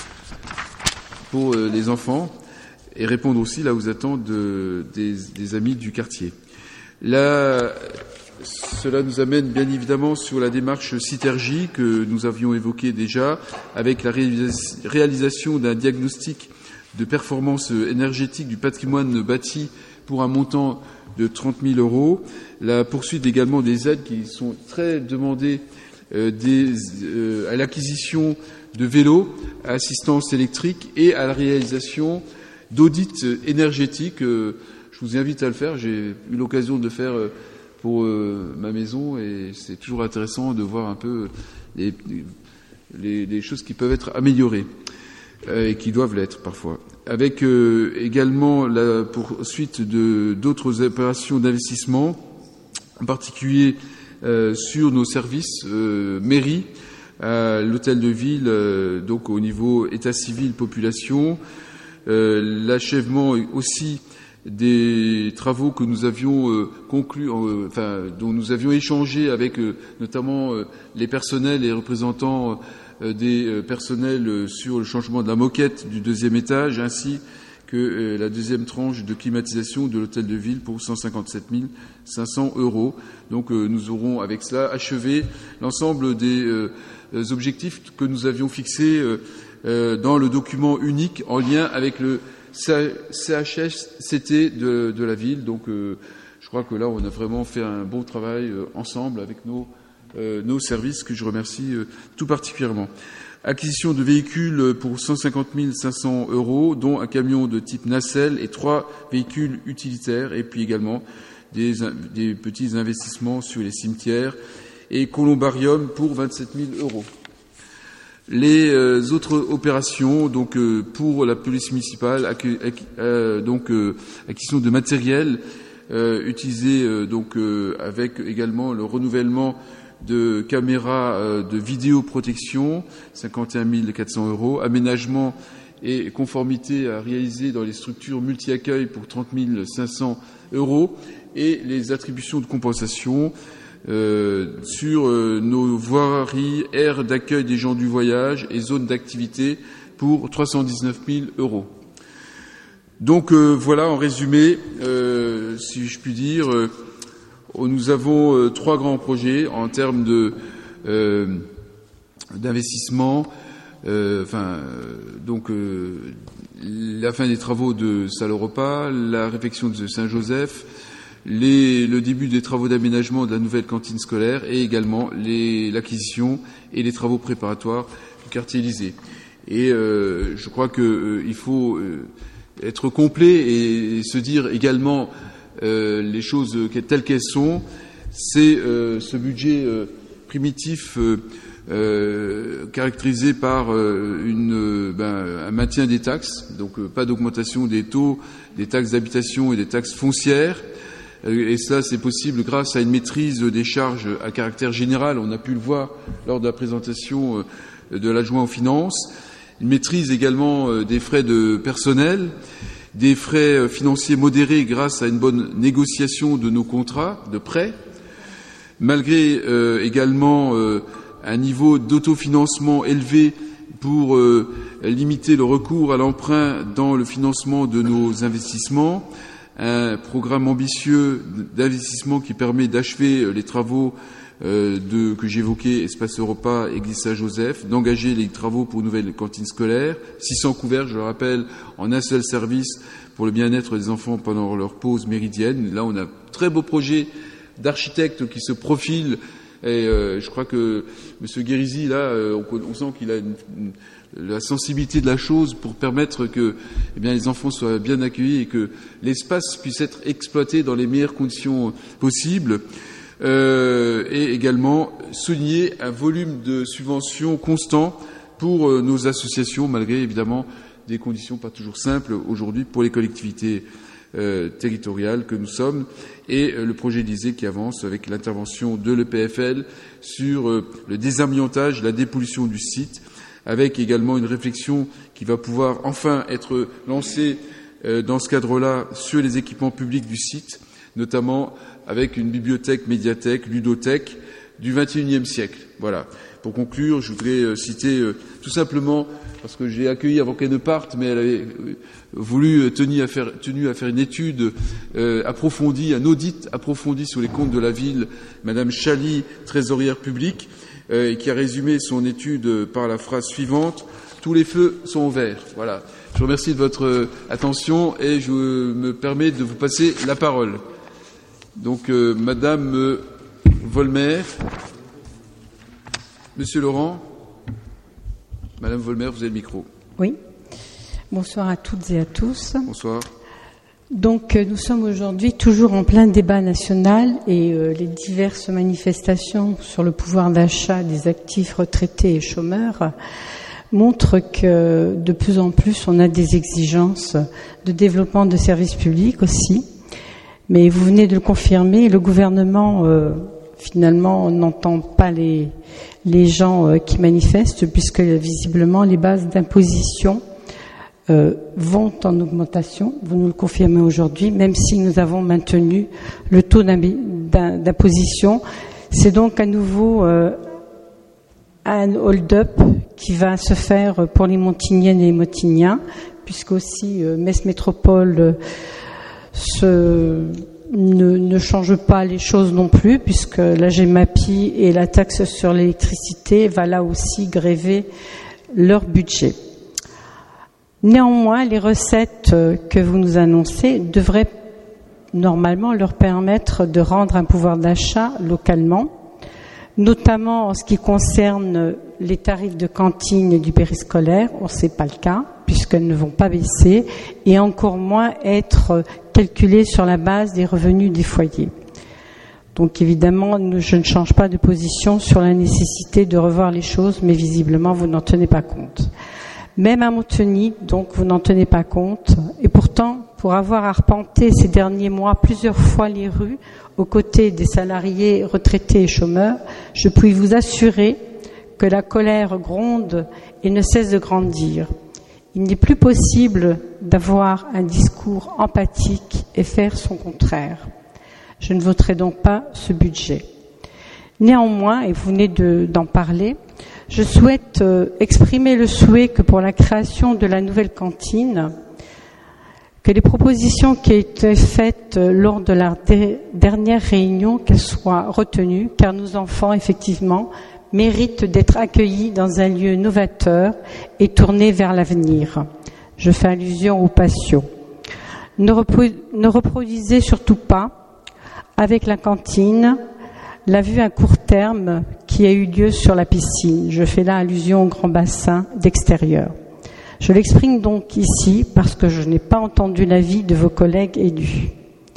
pour euh, les enfants et répondre aussi là aux attentes de, des, des amis du quartier. Là, cela nous amène bien évidemment sur la démarche Citergie que nous avions évoquée déjà, avec la réalisa- réalisation d'un diagnostic de performance énergétique du patrimoine bâti pour un montant de trente mille euros. La poursuite également des aides qui sont très demandées euh, des, euh, à l'acquisition de vélos à assistance électrique et à la réalisation d'audits énergétiques. Euh, je vous invite à le faire. J'ai eu l'occasion de le faire euh, pour euh, ma maison et c'est toujours intéressant de voir un peu les, les, les choses qui peuvent être améliorées euh, et qui doivent l'être parfois. Avec euh, également la poursuite de d'autres opérations d'investissement, en particulier euh, sur nos services euh, mairie, à l'hôtel de ville, euh, donc au niveau état civil, population, euh, l'achèvement aussi des travaux que nous avions euh, conclus, euh, enfin dont nous avions échangé avec euh, notamment euh, les personnels et représentants euh, des euh, personnels euh, sur le changement de la moquette du deuxième étage, ainsi que euh, la deuxième tranche de climatisation de l'hôtel de ville pour cent cinquante-sept mille cinq cents euros. Donc euh, nous aurons avec cela achevé l'ensemble des euh, objectifs que nous avions fixés euh, euh, dans le document unique en lien avec le C H S C T de, de la ville. Donc euh, je crois que là on a vraiment fait un bon travail euh, ensemble avec nos, euh, nos services que je remercie euh, tout particulièrement. Acquisition de véhicules pour cent cinquante mille cinq cents euros, dont un camion de type nacelle et trois véhicules utilitaires, et puis également des, des petits investissements sur les cimetières et columbarium pour vingt-sept mille euros. Les euh, autres opérations, donc euh, pour la police municipale, accu- acqu- euh, donc euh, acquisition de matériel euh, utilisé euh, donc euh, avec également le renouvellement de caméras euh, de vidéoprotection, cinquante et un mille quatre cents euros, aménagement et conformité à réaliser dans les structures multi-accueil pour trente mille cinq cents euros, et les attributions de compensation Euh, sur euh, nos voiries, aires d'accueil des gens du voyage et zones d'activité pour trois cent dix-neuf mille euros. Donc euh, voilà, en résumé, euh, si je puis dire, euh, nous avons euh, trois grands projets en termes de euh, d'investissement. Euh, enfin, euh, donc euh, la fin des travaux de Salle-au-Repas, la réfection de Saint-Joseph, Les, le début des travaux d'aménagement de la nouvelle cantine scolaire et également les, l'acquisition et les travaux préparatoires du quartier Élysée. Et euh, je crois qu'il euh, faut euh, être complet et, et se dire également euh, les choses telles qu'elles sont. C'est euh, ce budget euh, primitif euh, euh, caractérisé par euh, une, ben, un maintien des taxes, donc euh, pas d'augmentation des taux des taxes d'habitation et des taxes foncières. Et cela, c'est possible grâce à une maîtrise des charges à caractère général. On a pu le voir lors de la présentation de l'adjoint aux finances. Une maîtrise également des frais de personnel, des frais financiers modérés grâce à une bonne négociation de nos contrats de prêt, malgré euh, également euh, un niveau d'autofinancement élevé pour euh, limiter le recours à l'emprunt dans le financement de nos investissements. Un programme ambitieux d'investissement qui permet d'achever les travaux euh, de, que j'évoquais, Espace Europa, Église Saint-Joseph, d'engager les travaux pour une nouvelle cantine scolaire, six cents couverts, je le rappelle, en un seul service pour le bien-être des enfants pendant leur pause méridienne. Là, on a un très beau projet d'architecte qui se profile et euh, je crois que M. Guérizy, là, euh, on, on sent qu'il a une, une la sensibilité de la chose pour permettre que eh bien, les enfants soient bien accueillis et que l'espace puisse être exploité dans les meilleures conditions possibles. Euh, et également souligner un volume de subventions constant pour euh, nos associations, malgré évidemment des conditions pas toujours simples aujourd'hui pour les collectivités euh, territoriales que nous sommes. Et euh, le projet Élysée qui avance avec l'intervention de l'E P F L sur euh, le désamiantage, la dépollution du site, avec également une réflexion qui va pouvoir enfin être lancée euh, dans ce cadre-là sur les équipements publics du site, notamment avec une bibliothèque, médiathèque, ludothèque du vingt et unième siècle. Voilà. Pour conclure, je voudrais euh, citer euh, tout simplement, parce que j'ai accueilli avant qu'elle ne parte, mais elle avait euh, voulu euh, tenu à faire, tenu à faire une étude euh, approfondie, un audit approfondi sur les comptes de la ville, Madame Chali, trésorière publique, euh, et qui a résumé son étude euh, par la phrase suivante: tous les feux sont au vert. Voilà. Je vous remercie de votre euh, attention et je euh, me permets de vous passer la parole. Donc, euh, Madame euh, Volmer, Monsieur Laurent, Madame Volmer, vous avez le micro. Oui. Bonsoir à toutes et à tous. Bonsoir. Donc, nous sommes aujourd'hui toujours en plein débat national et euh, les diverses manifestations sur le pouvoir d'achat des actifs retraités et chômeurs montrent que de plus en plus on a des exigences de développement de services publics aussi. Mais vous venez de le confirmer, le gouvernement euh, finalement n'entend pas les, les gens euh, qui manifestent, puisque visiblement les bases d'imposition euh, vont en augmentation. Vous nous le confirmez aujourd'hui, même si nous avons maintenu le taux d'imposition. C'est donc à nouveau euh, un hold-up qui va se faire pour les Montigniennes et les Montigniens, puisque aussi euh, Metz Métropole euh, Ce, ne, ne change pas les choses non plus, puisque la Gemapi et la taxe sur l'électricité va là aussi gréver leur budget. Néanmoins, les recettes que vous nous annoncez devraient normalement leur permettre de rendre un pouvoir d'achat localement, notamment en ce qui concerne les tarifs de cantine et du périscolaire. On ne sait pas le cas, puisqu'elles ne vont pas baisser, et encore moins être calculées sur la base des revenus des foyers. Donc évidemment, je ne change pas de position sur la nécessité de revoir les choses, mais visiblement, vous n'en tenez pas compte. Même à Monteny, donc, vous n'en tenez pas compte, et pourtant, pour avoir arpenté ces derniers mois plusieurs fois les rues, aux côtés des salariés retraités et chômeurs, je puis vous assurer que la colère gronde et ne cesse de grandir. Il n'est plus possible d'avoir un discours empathique et faire son contraire. Je ne voterai donc pas ce budget. Néanmoins, et vous venez de, d'en parler, je souhaite euh, exprimer le souhait que pour la création de la nouvelle cantine, que les propositions qui ont été faites lors de la dé- dernière réunion, qu'elles soient retenues, car nos enfants, effectivement, méritent d'être accueillis dans un lieu novateur et tourné vers l'avenir. Je fais allusion aux patios. Ne, repro- ne reproduisez surtout pas, avec la cantine, la vue à court terme qui a eu lieu sur la piscine. Je fais là allusion au grand bassin d'extérieur. Je l'exprime donc ici parce que je n'ai pas entendu l'avis de vos collègues élus.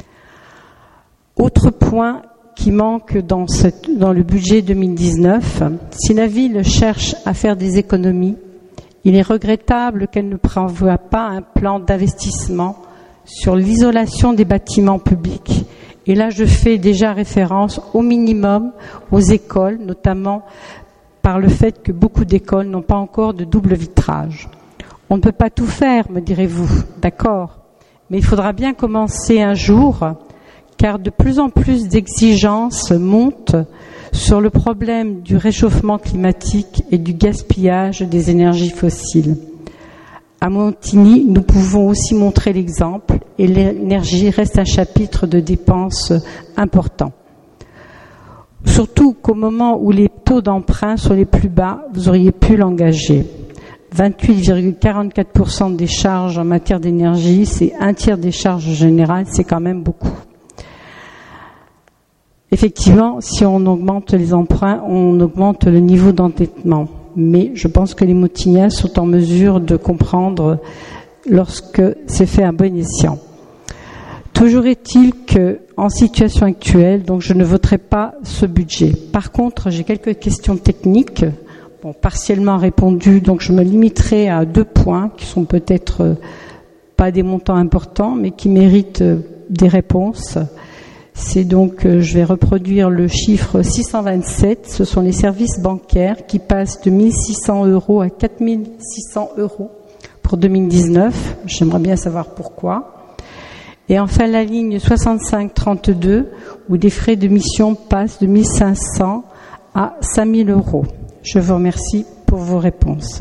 Autre point qui manque dans, cette, dans le budget deux mille dix-neuf, si la ville cherche à faire des économies, il est regrettable qu'elle ne prévoie pas un plan d'investissement sur l'isolation des bâtiments publics. Et là, je fais déjà référence au minimum aux écoles, notamment par le fait que beaucoup d'écoles n'ont pas encore de double vitrage. On ne peut pas tout faire, me direz-vous, d'accord, mais il faudra bien commencer un jour, car de plus en plus d'exigences montent sur le problème du réchauffement climatique et du gaspillage des énergies fossiles. À Montigny, nous pouvons aussi montrer l'exemple et l'énergie reste un chapitre de dépenses important. Surtout qu'au moment où les taux d'emprunt sont les plus bas, vous auriez pu l'engager. vingt-huit virgule quarante-quatre pour cent des charges en matière d'énergie, c'est un tiers des charges générales, c'est quand même beaucoup. Effectivement, si on augmente les emprunts, on augmente le niveau d'endettement. Mais je pense que les Montigniens sont en mesure de comprendre lorsque c'est fait à bon escient. Toujours est-il que, en situation actuelle, donc je ne voterai pas ce budget. Par contre, j'ai quelques questions techniques, bon, partiellement répondues, donc je me limiterai à deux points qui sont peut-être pas des montants importants, mais qui méritent des réponses. C'est donc, je vais reproduire le chiffre six cent vingt-sept, ce sont les services bancaires qui passent de mille six cents euros à quatre mille six cents euros pour deux mille dix-neuf. J'aimerais bien savoir pourquoi. Et enfin, la ligne soixante-cinq trente-deux, où des frais de mission passent de mille cinq cents à cinq mille euros. Je vous remercie pour vos réponses.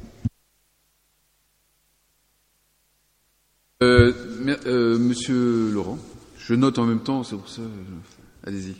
Euh, euh, Monsieur Laurent, je note en même temps, c'est pour ça. Euh, allez-y.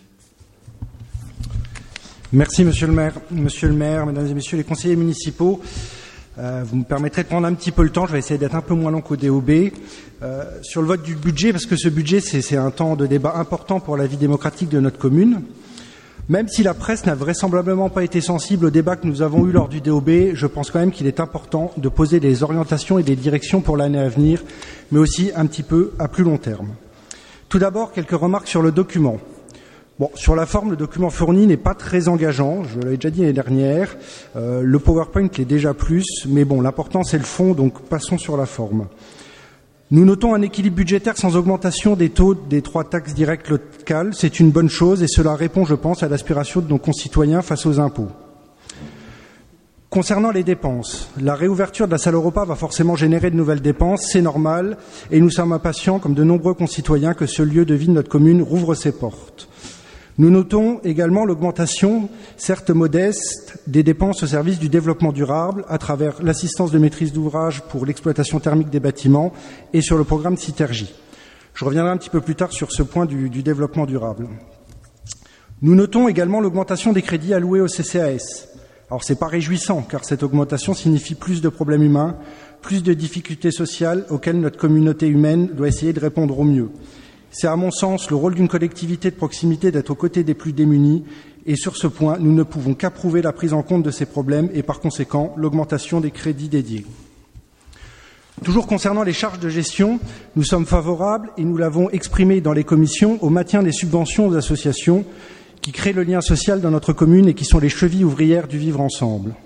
Merci, Monsieur le maire. Monsieur le maire, Mesdames et Messieurs les conseillers municipaux, euh, vous me permettrez de prendre un petit peu le temps. Je vais essayer d'être un peu moins long qu'au D O B. Euh, sur le vote du budget, parce que ce budget, c'est, c'est un temps de débat important pour la vie démocratique de notre commune. Même si la presse n'a vraisemblablement pas été sensible au débat que nous avons eu lors du D O B, je pense quand même qu'il est important de poser des orientations et des directions pour l'année à venir, mais aussi un petit peu à plus long terme. Tout d'abord, quelques remarques sur le document. Bon, sur la forme, le document fourni n'est pas très engageant, je l'avais déjà dit l'année dernière. Euh, le PowerPoint l'est déjà plus, mais bon, l'important c'est le fond, donc passons sur la forme. Nous notons un équilibre budgétaire sans augmentation des taux des trois taxes directes locales. C'est une bonne chose et cela répond, je pense, à l'aspiration de nos concitoyens face aux impôts. Concernant les dépenses, la réouverture de la salle Europa va forcément générer de nouvelles dépenses, c'est normal, et nous sommes impatients, comme de nombreux concitoyens, que ce lieu de vie de notre commune rouvre ses portes. Nous notons également l'augmentation, certes modeste, des dépenses au service du développement durable à travers l'assistance de maîtrise d'ouvrage pour l'exploitation thermique des bâtiments et sur le programme Citergie. Je reviendrai un petit peu plus tard sur ce point du, du développement durable. Nous notons également l'augmentation des crédits alloués au C C A S. Alors c'est pas réjouissant car cette augmentation signifie plus de problèmes humains, plus de difficultés sociales auxquelles notre communauté humaine doit essayer de répondre au mieux. C'est à mon sens le rôle d'une collectivité de proximité d'être aux côtés des plus démunis et sur ce point, nous ne pouvons qu'approuver la prise en compte de ces problèmes et par conséquent l'augmentation des crédits dédiés. Toujours concernant les charges de gestion, nous sommes favorables et nous l'avons exprimé dans les commissions au maintien des subventions aux associations qui créent le lien social dans notre commune et qui sont les chevilles ouvrières du vivre ensemble.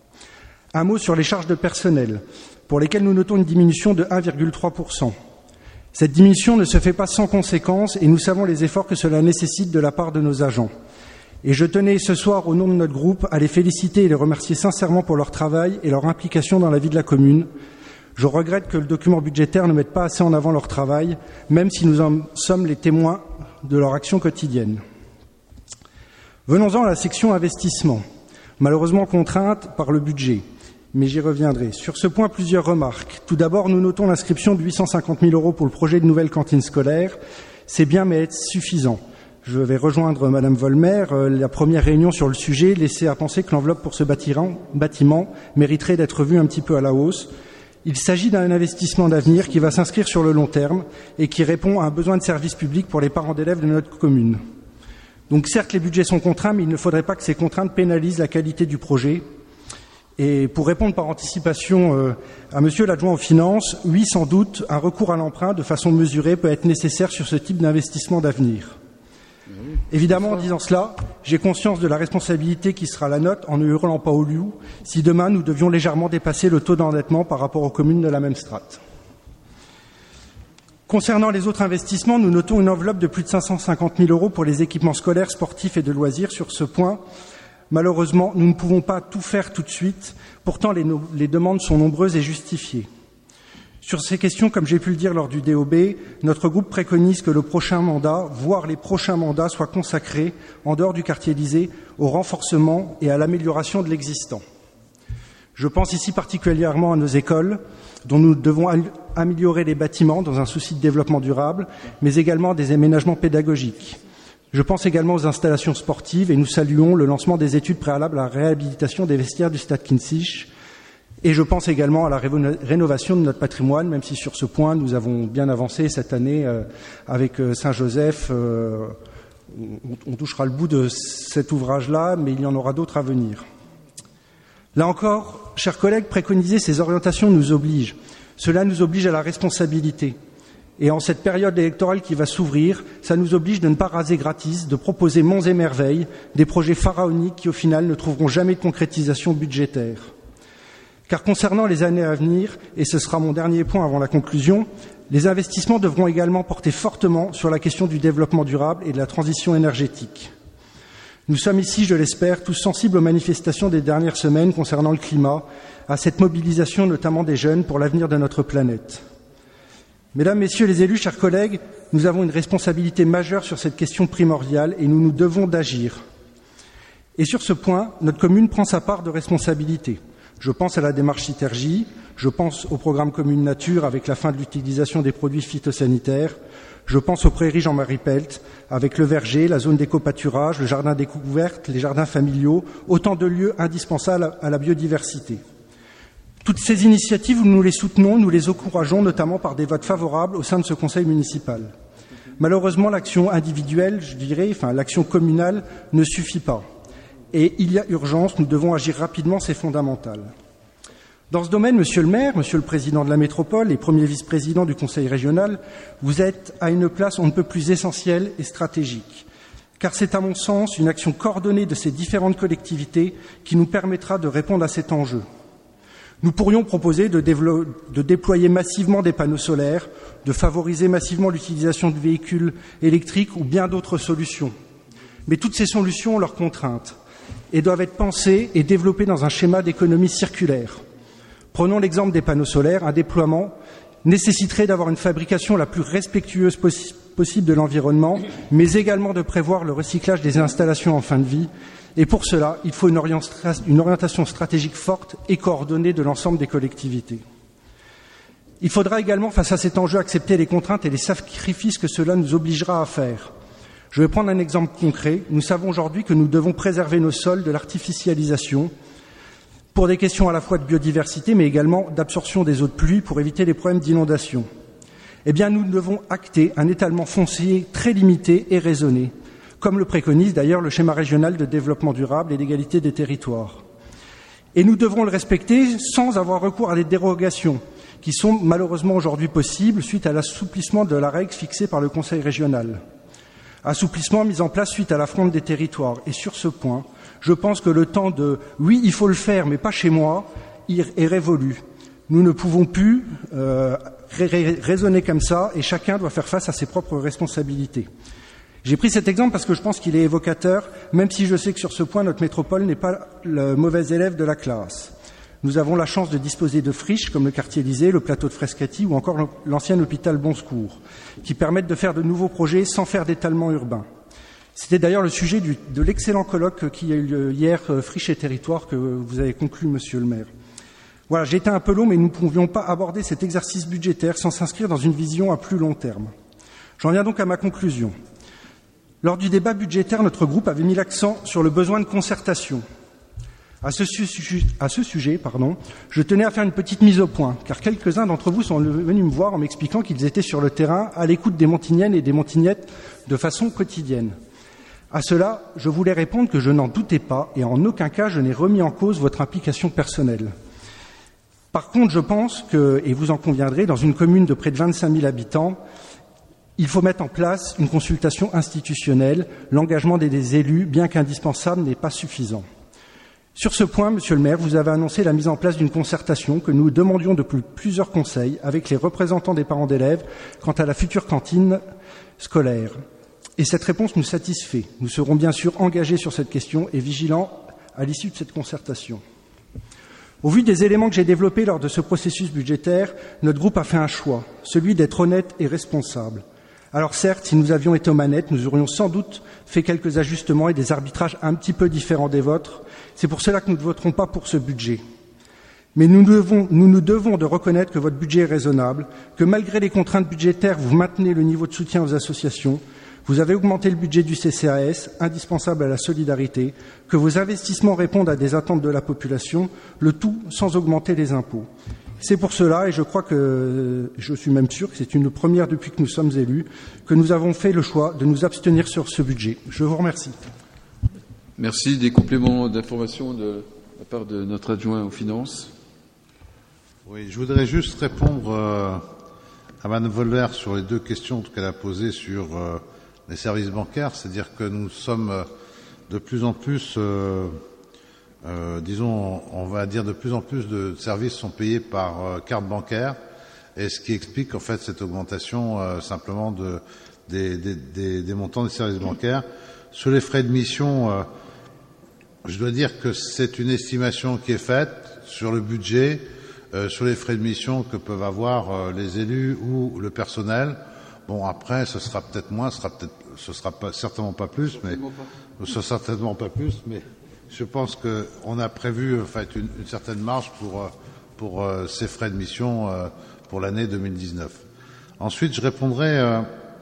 Un mot sur les charges de personnel, pour lesquelles nous notons une diminution de un virgule trois pour cent. Cette diminution ne se fait pas sans conséquence et nous savons les efforts que cela nécessite de la part de nos agents. Et je tenais ce soir, au nom de notre groupe, à les féliciter et les remercier sincèrement pour leur travail et leur implication dans la vie de la commune. Je regrette que le document budgétaire ne mette pas assez en avant leur travail, même si nous en sommes les témoins de leur action quotidienne. Venons-en à la section investissement, malheureusement contrainte par le budget. Mais j'y reviendrai. Sur ce point, plusieurs remarques. Tout d'abord, nous notons l'inscription de huit cent cinquante mille euros pour le projet de nouvelle cantine scolaire. C'est bien, mais est-ce suffisant? Je vais rejoindre Madame Volmer. La première réunion sur le sujet laissait à penser que l'enveloppe pour ce bâtiment mériterait d'être vue un petit peu à la hausse. Il s'agit d'un investissement d'avenir qui va s'inscrire sur le long terme et qui répond à un besoin de service public pour les parents d'élèves de notre commune. Donc certes, les budgets sont contraints, mais il ne faudrait pas que ces contraintes pénalisent la qualité du projet. Et pour répondre par anticipation euh, à Monsieur l'adjoint aux finances, oui, sans doute, un recours à l'emprunt de façon mesurée peut être nécessaire sur ce type d'investissement d'avenir. Oui, évidemment, en disant cela, j'ai conscience de la responsabilité qui sera la nôtre en ne hurlant pas au loup si demain nous devions légèrement dépasser le taux d'endettement par rapport aux communes de la même strate. Concernant les autres investissements, nous notons une enveloppe de plus de cinq cent cinquante mille euros pour les équipements scolaires, sportifs et de loisirs. Sur ce point, malheureusement, nous ne pouvons pas tout faire tout de suite. Pourtant, les, no- les demandes sont nombreuses et justifiées. Sur ces questions, comme j'ai pu le dire lors du D O B, notre groupe préconise que le prochain mandat, voire les prochains mandats, soient consacrés, en dehors du quartier Élysée, au renforcement et à l'amélioration de l'existant. Je pense ici particulièrement à nos écoles, dont nous devons améliorer les bâtiments dans un souci de développement durable, mais également des aménagements pédagogiques. Je pense également aux installations sportives et nous saluons le lancement des études préalables à la réhabilitation des vestiaires du Stade Kinzig. Et je pense également à la révo- rénovation de notre patrimoine, même si sur ce point nous avons bien avancé cette année euh, avec euh, Saint-Joseph. Euh, on, on touchera le bout de cet ouvrage-là, mais il y en aura d'autres à venir. Là encore, chers collègues, préconiser ces orientations nous oblige. Cela nous oblige à la responsabilité. Et en cette période électorale qui va s'ouvrir, ça nous oblige de ne pas raser gratis, de proposer monts et merveilles, des projets pharaoniques qui au final ne trouveront jamais de concrétisation budgétaire. Car concernant les années à venir, et ce sera mon dernier point avant la conclusion, les investissements devront également porter fortement sur la question du développement durable et de la transition énergétique. Nous sommes ici, je l'espère, tous sensibles aux manifestations des dernières semaines concernant le climat, à cette mobilisation notamment des jeunes pour l'avenir de notre planète. Mesdames, Messieurs les élus, chers collègues, nous avons une responsabilité majeure sur cette question primordiale et nous nous devons d'agir. Et sur ce point, notre commune prend sa part de responsabilité. Je pense à la démarche Citergie, je pense au programme Commune Nature avec la fin de l'utilisation des produits phytosanitaires, je pense aux prairies Jean-Marie Pelt avec le verger, la zone d'éco-pâturage, le jardin découverte, les jardins familiaux, autant de lieux indispensables à la biodiversité. Toutes ces initiatives, nous les soutenons, nous les encourageons, notamment par des votes favorables au sein de ce conseil municipal. Malheureusement, l'action individuelle, je dirais, enfin l'action communale ne suffit pas. Et il y a urgence, nous devons agir rapidement, c'est fondamental. Dans ce domaine, Monsieur le maire, Monsieur le président de la métropole et premier vice-président du conseil régional, vous êtes à une place on ne peut plus essentielle et stratégique. Car c'est à mon sens une action coordonnée de ces différentes collectivités qui nous permettra de répondre à cet enjeu. Nous pourrions proposer de, de déployer massivement des panneaux solaires, de favoriser massivement l'utilisation de véhicules électriques ou bien d'autres solutions. Mais toutes ces solutions ont leurs contraintes et doivent être pensées et développées dans un schéma d'économie circulaire. Prenons l'exemple des panneaux solaires. Un déploiement nécessiterait d'avoir une fabrication la plus respectueuse possi- possible de l'environnement, mais également de prévoir le recyclage des installations en fin de vie. Et pour cela, il faut une orientation stratégique forte et coordonnée de l'ensemble des collectivités. Il faudra également, face à cet enjeu, accepter les contraintes et les sacrifices que cela nous obligera à faire. Je vais prendre un exemple concret. Nous savons aujourd'hui que nous devons préserver nos sols de l'artificialisation pour des questions à la fois de biodiversité, mais également d'absorption des eaux de pluie pour éviter les problèmes d'inondation. Eh bien, nous devons acter un étalement foncier très limité et raisonné, comme le préconise d'ailleurs le schéma régional de développement durable et d'égalité des territoires. Et nous devrons le respecter sans avoir recours à des dérogations qui sont malheureusement aujourd'hui possibles suite à l'assouplissement de la règle fixée par le Conseil régional. Assouplissement mis en place suite à la fronde des territoires. Et sur ce point, je pense que le temps de « oui, il faut le faire, mais pas chez moi » est révolu. Nous ne pouvons plus euh, raisonner comme ça et chacun doit faire face à ses propres responsabilités. J'ai pris cet exemple parce que je pense qu'il est évocateur, même si je sais que sur ce point, notre métropole n'est pas le mauvais élève de la classe. Nous avons la chance de disposer de friches comme le quartier Élysée, le plateau de Frescati ou encore l'ancien hôpital Bon Secours, qui permettent de faire de nouveaux projets sans faire d'étalement urbain. C'était d'ailleurs le sujet du, de l'excellent colloque qui a eu lieu hier, Friches et Territoires, que vous avez conclu, Monsieur le maire. Voilà, j'ai été un peu long, mais nous ne pouvions pas aborder cet exercice budgétaire sans s'inscrire dans une vision à plus long terme. J'en viens donc à ma conclusion. Lors du débat budgétaire, notre groupe avait mis l'accent sur le besoin de concertation. À ce, su- à ce sujet, pardon, je tenais à faire une petite mise au point, car quelques-uns d'entre vous sont venus me voir en m'expliquant qu'ils étaient sur le terrain, à l'écoute des Montigniennes et des Montignettes de façon quotidienne. À cela, je voulais répondre que je n'en doutais pas et en aucun cas je n'ai remis en cause votre implication personnelle. Par contre, je pense que, et vous en conviendrez, dans une commune de près de vingt-cinq mille habitants, il faut mettre en place une consultation institutionnelle. L'engagement des élus, bien qu'indispensable, n'est pas suffisant. Sur ce point, Monsieur le maire, vous avez annoncé la mise en place d'une concertation que nous demandions depuis plusieurs conseils avec les représentants des parents d'élèves quant à la future cantine scolaire. Et cette réponse nous satisfait. Nous serons bien sûr engagés sur cette question et vigilants à l'issue de cette concertation. Au vu des éléments que j'ai développés lors de ce processus budgétaire, notre groupe a fait un choix, celui d'être honnête et responsable. Alors certes, si nous avions été aux manettes, nous aurions sans doute fait quelques ajustements et des arbitrages un petit peu différents des vôtres. C'est pour cela que nous ne voterons pas pour ce budget. Mais nous devons, nous nous devons de reconnaître que votre budget est raisonnable, que malgré les contraintes budgétaires, vous maintenez le niveau de soutien aux associations, vous avez augmenté le budget du C C A S, indispensable à la solidarité, que vos investissements répondent à des attentes de la population, le tout sans augmenter les impôts. C'est pour cela, et je crois que, je suis même sûr que c'est une première depuis que nous sommes élus, que nous avons fait le choix de nous abstenir sur ce budget. Je vous remercie. Merci. Des compléments d'information de la part de notre adjoint aux finances. Oui, je voudrais juste répondre euh, à Mme Volver sur les deux questions qu'elle a posées sur euh, les services bancaires. C'est-à-dire que nous sommes euh, de plus en plus... Euh, Euh, disons, on va dire de plus en plus de services sont payés par euh, carte bancaire, et ce qui explique en fait cette augmentation euh, simplement de, des, des, des, des montants des services bancaires. Sur les frais de mission, euh, je dois dire que c'est une estimation qui est faite sur le budget, euh, sur les frais de mission que peuvent avoir euh, les élus ou le personnel. Bon, après, ce sera peut-être moins, ce sera peut-être, ce sera pas, certainement pas plus, mais ce sera certainement pas plus, mais je pense qu'on a prévu en fait, une, une certaine marge pour, pour euh, ces frais de mission euh, pour l'année deux mille dix-neuf. Ensuite, je répondrai euh,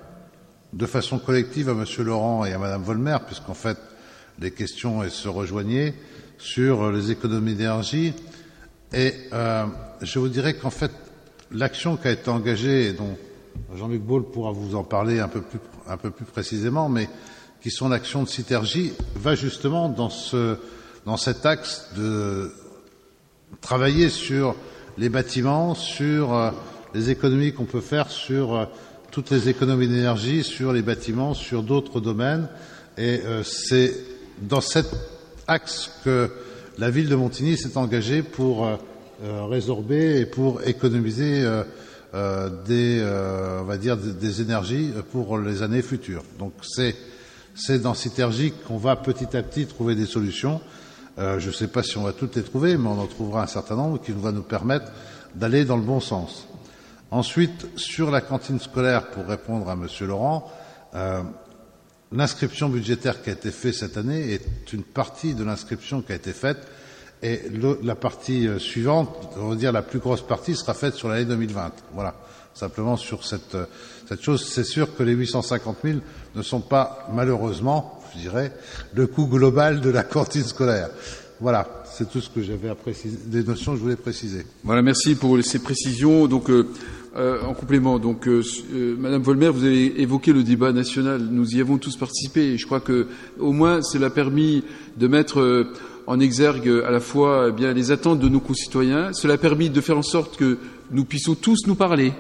de façon collective à Monsieur Laurent et à Madame Volmer, puisqu'en fait, les questions se rejoignaient sur les économies d'énergie. Et euh, je vous dirais qu'en fait, l'action qui a été engagée, et dont Jean-Luc Baule pourra vous en parler un peu plus, un peu plus précisément, mais qui sont l'action de Citergy, va justement dans, ce, dans cet axe de travailler sur les bâtiments, sur euh, les économies qu'on peut faire sur euh, toutes les économies d'énergie, sur les bâtiments, sur d'autres domaines. Et euh, c'est dans cet axe que la ville de Montigny s'est engagée pour euh, euh, résorber et pour économiser euh, euh, des, euh, on va dire, des, des énergies pour les années futures. Donc c'est c'est dans Citergy qu'on va petit à petit trouver des solutions. Euh, je ne sais pas si on va toutes les trouver, mais on en trouvera un certain nombre qui va nous permettre d'aller dans le bon sens. Ensuite, sur la cantine scolaire, pour répondre à Monsieur Laurent, euh, l'inscription budgétaire qui a été faite cette année est une partie de l'inscription qui a été faite, et le, la partie euh, suivante, on va dire la plus grosse partie, sera faite sur l'année deux mille vingt. Voilà, simplement sur cette, euh, cette chose. C'est sûr que les huit cent cinquante mille ne sont pas, malheureusement, je dirais, le coût global de la cantine scolaire. Voilà, c'est tout ce que j'avais à préciser, des notions que je voulais préciser. Voilà, merci pour ces précisions. Donc, euh, euh, en complément, donc, euh, euh, Madame Volmer, vous avez évoqué le débat national. Nous y avons tous participé. Et je crois que, au moins, cela a permis de mettre euh, en exergue à la fois eh bien les attentes de nos concitoyens. Cela a permis de faire en sorte que nous puissions tous nous parler.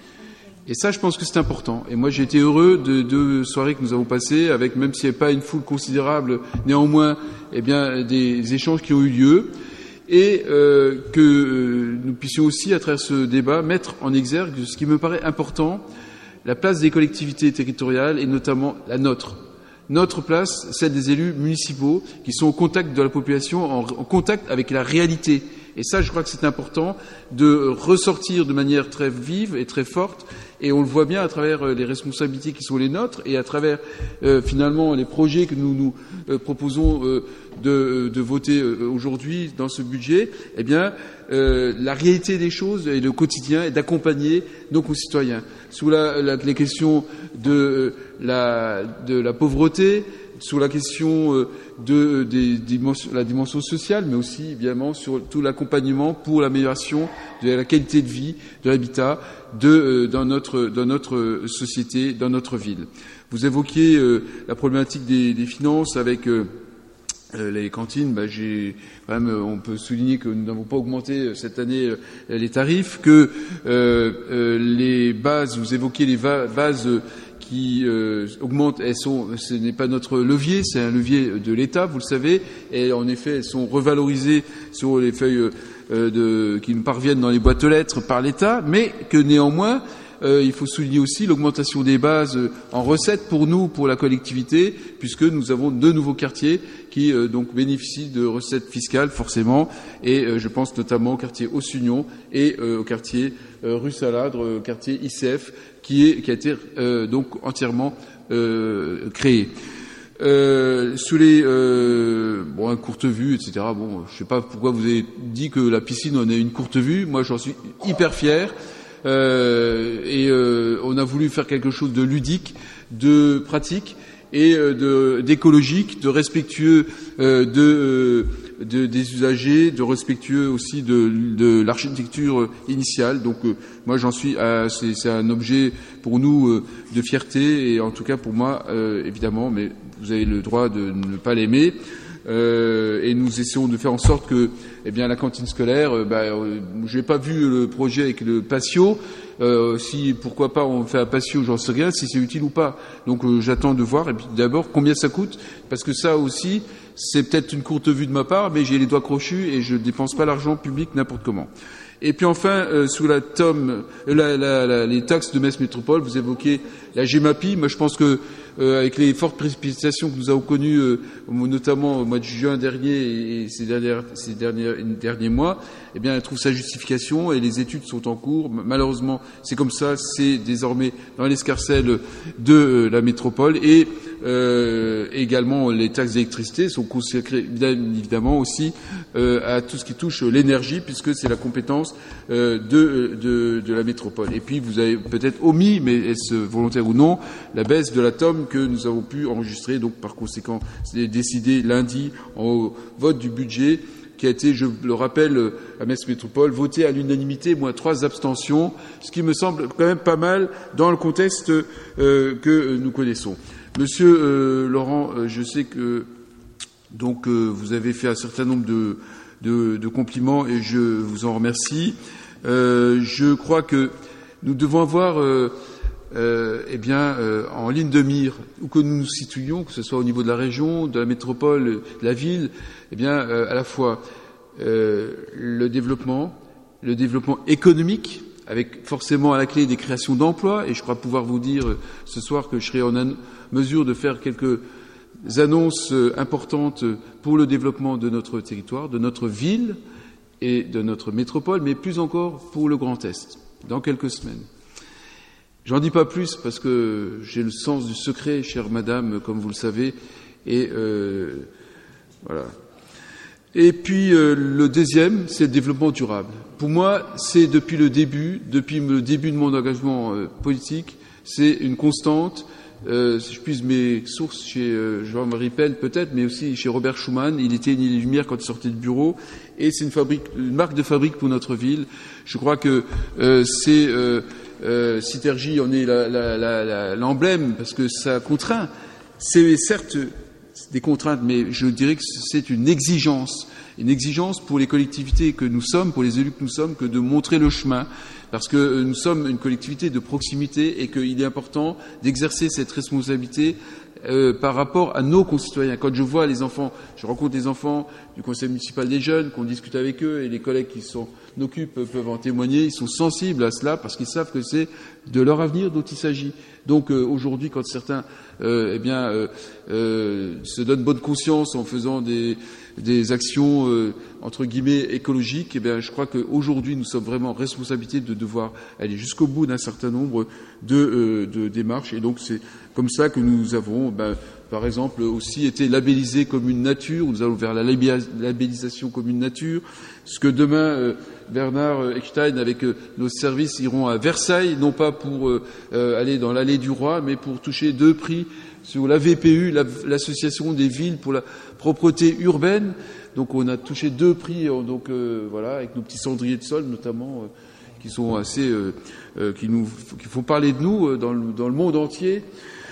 Et ça, je pense que c'est important. Et moi, j'ai été heureux de deux soirées que nous avons passées, avec, même s'il n'y avait pas une foule considérable, néanmoins, eh bien, des échanges qui ont eu lieu, et euh, que euh, nous puissions aussi, à travers ce débat, mettre en exergue ce qui me paraît important, la place des collectivités territoriales, et notamment la nôtre. Notre place, celle des élus municipaux, qui sont au contact de la population, en, en contact avec la réalité. Et ça, je crois que c'est important de ressortir de manière très vive et très forte. Et on le voit bien à travers les responsabilités qui sont les nôtres et à travers euh, finalement les projets que nous nous euh, proposons euh, de, de voter euh, aujourd'hui dans ce budget. Eh bien, euh, la réalité des choses et le quotidien est d'accompagner nos concitoyens sous la, la, les questions de la, de la pauvreté, sur la question de, de, de la dimension sociale, mais aussi évidemment sur tout l'accompagnement pour l'amélioration de la qualité de vie, de l'habitat, de, dans notre, dans notre société, dans notre ville. Vous évoquiez euh, la problématique des, des finances avec euh, les cantines. Bah, j'ai, quand même, on peut souligner que nous n'avons pas augmenté cette année les tarifs, que euh, euh, les bases, vous évoquiez les va- bases qui euh, augmentent, elles sont, ce n'est pas notre levier, c'est un levier de l'État, vous le savez, et en effet, elles sont revalorisées sur les feuilles euh, de, qui nous parviennent dans les boîtes aux lettres par l'État, mais que néanmoins, euh, il faut souligner aussi l'augmentation des bases en recettes pour nous, pour la collectivité, puisque nous avons deux nouveaux quartiers qui euh, donc bénéficient de recettes fiscales forcément, et euh, je pense notamment au quartier Haussunion et euh, au quartier euh, rue Saladre, au quartier I C F, qui, est, qui a été euh, donc entièrement euh, créé. Euh, sous les euh, bon, un courte vue, et cetera. Bon, je sais pas pourquoi vous avez dit que la piscine en est une courte vue. Moi, j'en suis hyper fier. Euh, et euh, on a voulu faire quelque chose de ludique, de pratique et euh, de, d'écologique, de respectueux euh, de, euh, de, des usagers, de respectueux aussi de, de l'architecture initiale. Donc euh, moi j'en suis, à, c'est, c'est un objet pour nous euh, de fierté et en tout cas pour moi euh, évidemment, mais vous avez le droit de ne pas l'aimer. Euh, et nous essayons de faire en sorte que, eh bien, la cantine scolaire, euh, bah, euh, j'ai pas vu le projet avec le patio. Euh, si pourquoi pas on fait un patio, j'en sais rien, si c'est utile ou pas. Donc euh, j'attends de voir. Et puis d'abord combien ça coûte, parce que ça aussi, c'est peut-être une courte vue de ma part, mais j'ai les doigts crochus et je dépense pas l'argent public n'importe comment. Et puis enfin, euh, sous la tome, euh, la, la, la, les taxes de Metz Métropole, vous évoquez la GEMAPI. Moi, je pense que euh, avec les fortes précipitations que nous avons connues, euh, notamment au mois de juin dernier et ces derniers, ces derniers, derniers mois, eh bien, elle trouve sa justification et les études sont en cours. Malheureusement, c'est comme ça, c'est désormais dans l'escarcelle de euh, la métropole et euh, également les taxes d'électricité sont consacrées bien évidemment aussi euh, à tout ce qui touche l'énergie, puisque c'est la compétence euh, de, de, de la métropole. Et puis vous avez peut-être omis, mais est-ce volontaire ou non, la baisse de la T O M que nous avons pu enregistrer. Donc par conséquent, c'est décidé lundi en vote du budget, qui a été, je le rappelle, à Metz Métropole, voté à l'unanimité, moins trois abstentions, ce qui me semble quand même pas mal dans le contexte euh, que nous connaissons. Monsieur euh, Laurent, euh, je sais que donc euh, vous avez fait un certain nombre de, de, de compliments et je vous en remercie. Euh, je crois que nous devons avoir euh, euh, eh bien, euh, en ligne de mire, où que nous nous situions, que ce soit au niveau de la région, de la métropole, de la ville, eh bien, euh, à la fois euh, le développement, le développement économique, avec forcément à la clé des créations d'emplois, et je crois pouvoir vous dire euh, ce soir que je serai en an- mesure de faire quelques annonces euh, importantes pour le développement de notre territoire, de notre ville et de notre métropole, mais plus encore pour le Grand Est, dans quelques semaines. J'en dis pas plus parce que j'ai le sens du secret, chère madame, comme vous le savez, et euh, voilà. Et puis euh, le deuxième, c'est le développement durable. Pour moi, c'est depuis le début, depuis le début de mon engagement euh, politique, c'est une constante. Euh, si je puise mes sources chez euh, Jean-Marie Pell peut-être, mais aussi chez Robert Schuman. Il était une lumière quand il sortait du bureau, et c'est une fabrique, une marque de fabrique pour notre ville. Je crois que euh, c'est euh, euh, Citergy en est la, la, la, la, l'emblème parce que ça contraint. C'est certes des contraintes, mais je dirais que c'est une exigence, une exigence pour les collectivités que nous sommes, pour les élus que nous sommes, que de montrer le chemin, parce que nous sommes une collectivité de proximité et qu'il est important d'exercer cette responsabilité euh, par rapport à nos concitoyens. Quand je vois les enfants, je rencontre des enfants du conseil municipal des jeunes, qu'on discute avec eux, et les collègues qui s'en occupent peuvent en témoigner, ils sont sensibles à cela parce qu'ils savent que c'est de leur avenir dont il s'agit. Donc euh, aujourd'hui, quand certains euh, eh bien, euh, euh, se donnent bonne conscience en faisant des, des actions euh, entre guillemets écologiques, eh bien, je crois qu'aujourd'hui nous sommes vraiment en responsabilité de devoir aller jusqu'au bout d'un certain nombre de, euh, de démarches. Et donc c'est comme ça que nous avons, ben, par exemple, aussi été labellisés commune nature. Nous allons vers la labellisation commune nature. Ce que demain, euh, Bernard Eckstein, avec euh, nos services, iront à Versailles, non pas pour euh, euh, aller dans l'allée du roi, mais pour toucher deux prix sur la V P U, la, l'association des villes pour la propreté urbaine. Donc on a touché deux prix, donc euh, voilà, avec nos petits cendriers de sol notamment, euh, qui sont assez, euh, euh, qui nous, qui font parler de nous euh, dans, le, dans le monde entier.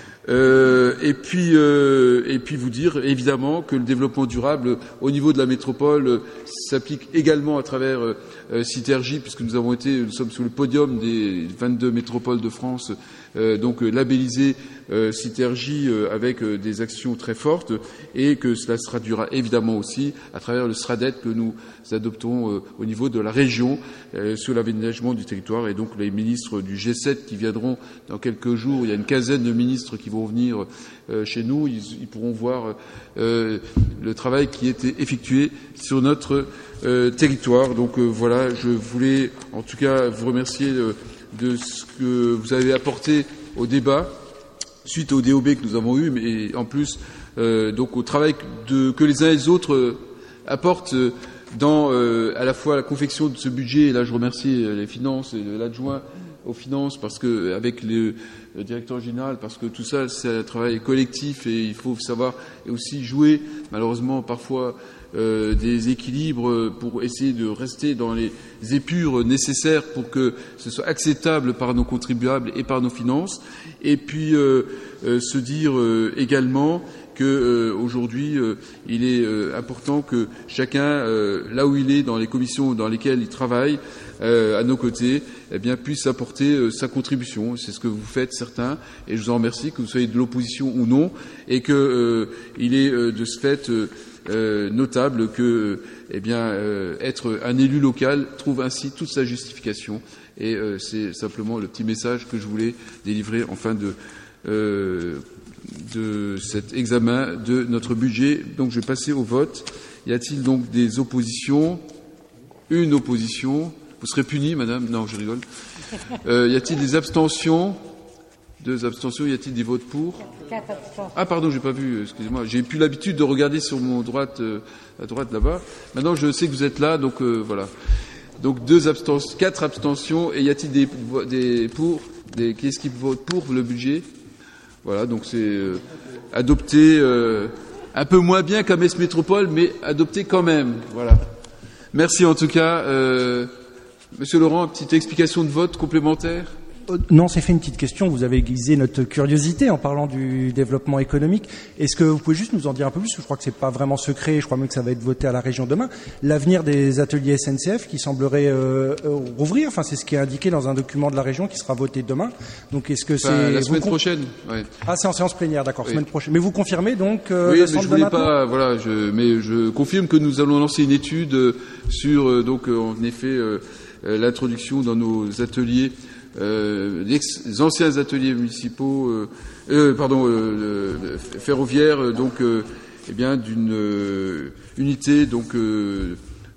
Euh, et puis, euh, et puis vous dire évidemment que le développement durable au niveau de la métropole euh, s'applique également à travers euh, Citergy, puisque nous avons été, nous sommes sur le podium des vingt-deux métropoles de France, euh, donc euh, labellisé euh, Citergy euh, avec euh, des actions très fortes, et que cela se traduira évidemment aussi à travers le SRADET que nous adoptons euh, au niveau de la région euh, sur l'aménagement du territoire, et donc les ministres du G sept qui viendront dans quelques jours. Il y a une quinzaine de ministres qui vont venir euh, chez nous. Ils, ils pourront voir euh, le travail qui a été effectué sur notre euh, territoire. Donc euh, voilà, je voulais en tout cas vous remercier de, de ce que vous avez apporté au débat suite au D O B que nous avons eu, mais en plus euh, donc au travail de, que les uns et les autres euh, apportent euh, dans euh, à la fois la confection de ce budget. Et là, je remercie les finances et l'adjoint aux finances, parce que avec le, le directeur général, parce que tout ça, c'est un travail collectif et il faut savoir aussi jouer, malheureusement, parfois euh, des équilibres pour essayer de rester dans les épures nécessaires pour que ce soit acceptable par nos contribuables et par nos finances. Et puis euh, euh, se dire euh, également que euh, aujourd'hui euh, il est euh, important que chacun, euh, là où il est, dans les commissions dans lesquelles il travaille, euh, à nos côtés, eh bien, puisse apporter euh, sa contribution. C'est ce que vous faites certains, et je vous en remercie, que vous soyez de l'opposition ou non, et que euh, il est euh, de ce fait euh, euh, notable que, euh, eh bien, euh, être un élu local trouve ainsi toute sa justification. Et euh, c'est simplement le petit message que je voulais délivrer en fin de euh, de cet examen de notre budget. Donc je vais passer au vote. Y a-t-il donc des oppositions? Une opposition. Vous serez puni, madame? Non, je rigole. Euh, y a-t-il des abstentions? Deux abstentions. Y a-t-il des votes pour? Quatre abstentions. Ah pardon, j'ai pas vu. Excusez-moi. J'ai plus l'habitude de regarder sur mon droite, euh, à droite là-bas. Maintenant, je sais que vous êtes là, donc euh, voilà. Donc deux abstentions, quatre abstentions. Et y a-t-il des, des pour? Des, qu'est-ce qui vote pour le budget? Voilà. Donc c'est euh, adopté. Euh, un peu moins bien qu'à Metz Métropole, mais adopté quand même. Voilà. Merci en tout cas. Euh, Monsieur Laurent, une petite explication de vote complémentaire? Non, c'est fait une petite question. Vous avez aiguisé notre curiosité en parlant du développement économique. Est-ce que vous pouvez juste nous en dire un peu plus? Je crois que c'est pas vraiment secret. Je crois même que ça va être voté à la région demain. L'avenir des ateliers S N C F qui semblerait euh, rouvrir. Enfin, c'est ce qui est indiqué dans un document de la région qui sera voté demain. Donc, est-ce que enfin, c'est la semaine con... prochaine? Ouais. Ah, c'est en séance plénière, d'accord. Oui. Semaine prochaine. Mais vous confirmez donc euh, oui, le mais centre je de voulais maintenant pas. Voilà, je, mais je confirme que nous allons lancer une étude sur euh, donc euh, en effet euh, euh, l'introduction dans nos ateliers. Euh, les anciens ateliers municipaux, euh, euh, pardon, euh, euh, ferroviaires, euh, donc, euh, eh bien, d'une euh, unité, donc, euh,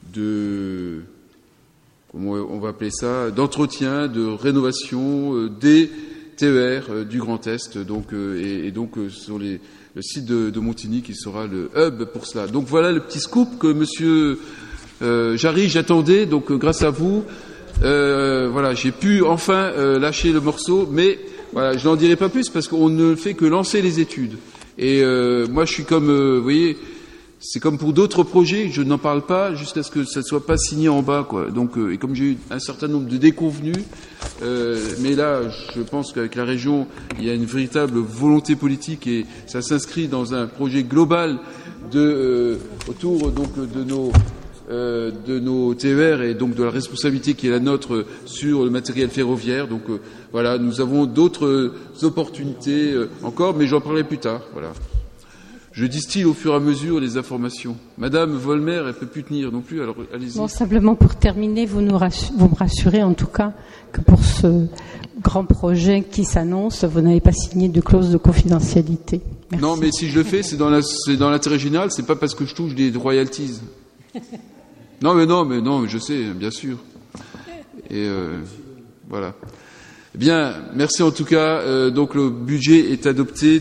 de, comment on va appeler ça, d'entretien, de rénovation euh, des T E R euh, du Grand Est, donc, euh, et, et donc euh, sur les, le site de, de Montigny qui sera le hub pour cela. Donc voilà le petit scoop que Monsieur euh, Jarry, j'attendais, donc euh, grâce à vous. Euh, voilà, j'ai pu enfin euh, lâcher le morceau, mais voilà, je n'en dirai pas plus parce qu'on ne fait que lancer les études. Et euh, moi, je suis comme, euh, vous voyez, c'est comme pour d'autres projets, je n'en parle pas jusqu'à ce que ça ne soit pas signé en bas, quoi. Donc, euh, et comme j'ai eu un certain nombre de déconvenus, euh, mais là, je pense qu'avec la région, il y a une véritable volonté politique et ça s'inscrit dans un projet global de euh, autour donc de nos Euh, de nos T E R et donc de la responsabilité qui est la nôtre sur le matériel ferroviaire. Donc euh, voilà, nous avons d'autres euh, opportunités euh, encore, mais j'en parlerai plus tard. Voilà. Je distille au fur et à mesure les informations. Madame Volmer, elle peut plus tenir non plus, alors allez-y. Bon, simplement pour terminer, vous, nous rassurez, vous me rassurez en tout cas que pour ce grand projet qui s'annonce, vous n'avez pas signé de clause de confidentialité. Merci. Non, mais si je le fais, c'est dans la, c'est dans l'intérêt général, c'est pas parce que je touche des royalties. Non, mais non, mais non, je sais, bien sûr. Et euh, voilà. Bien, merci en tout cas. Euh, donc le budget est adopté.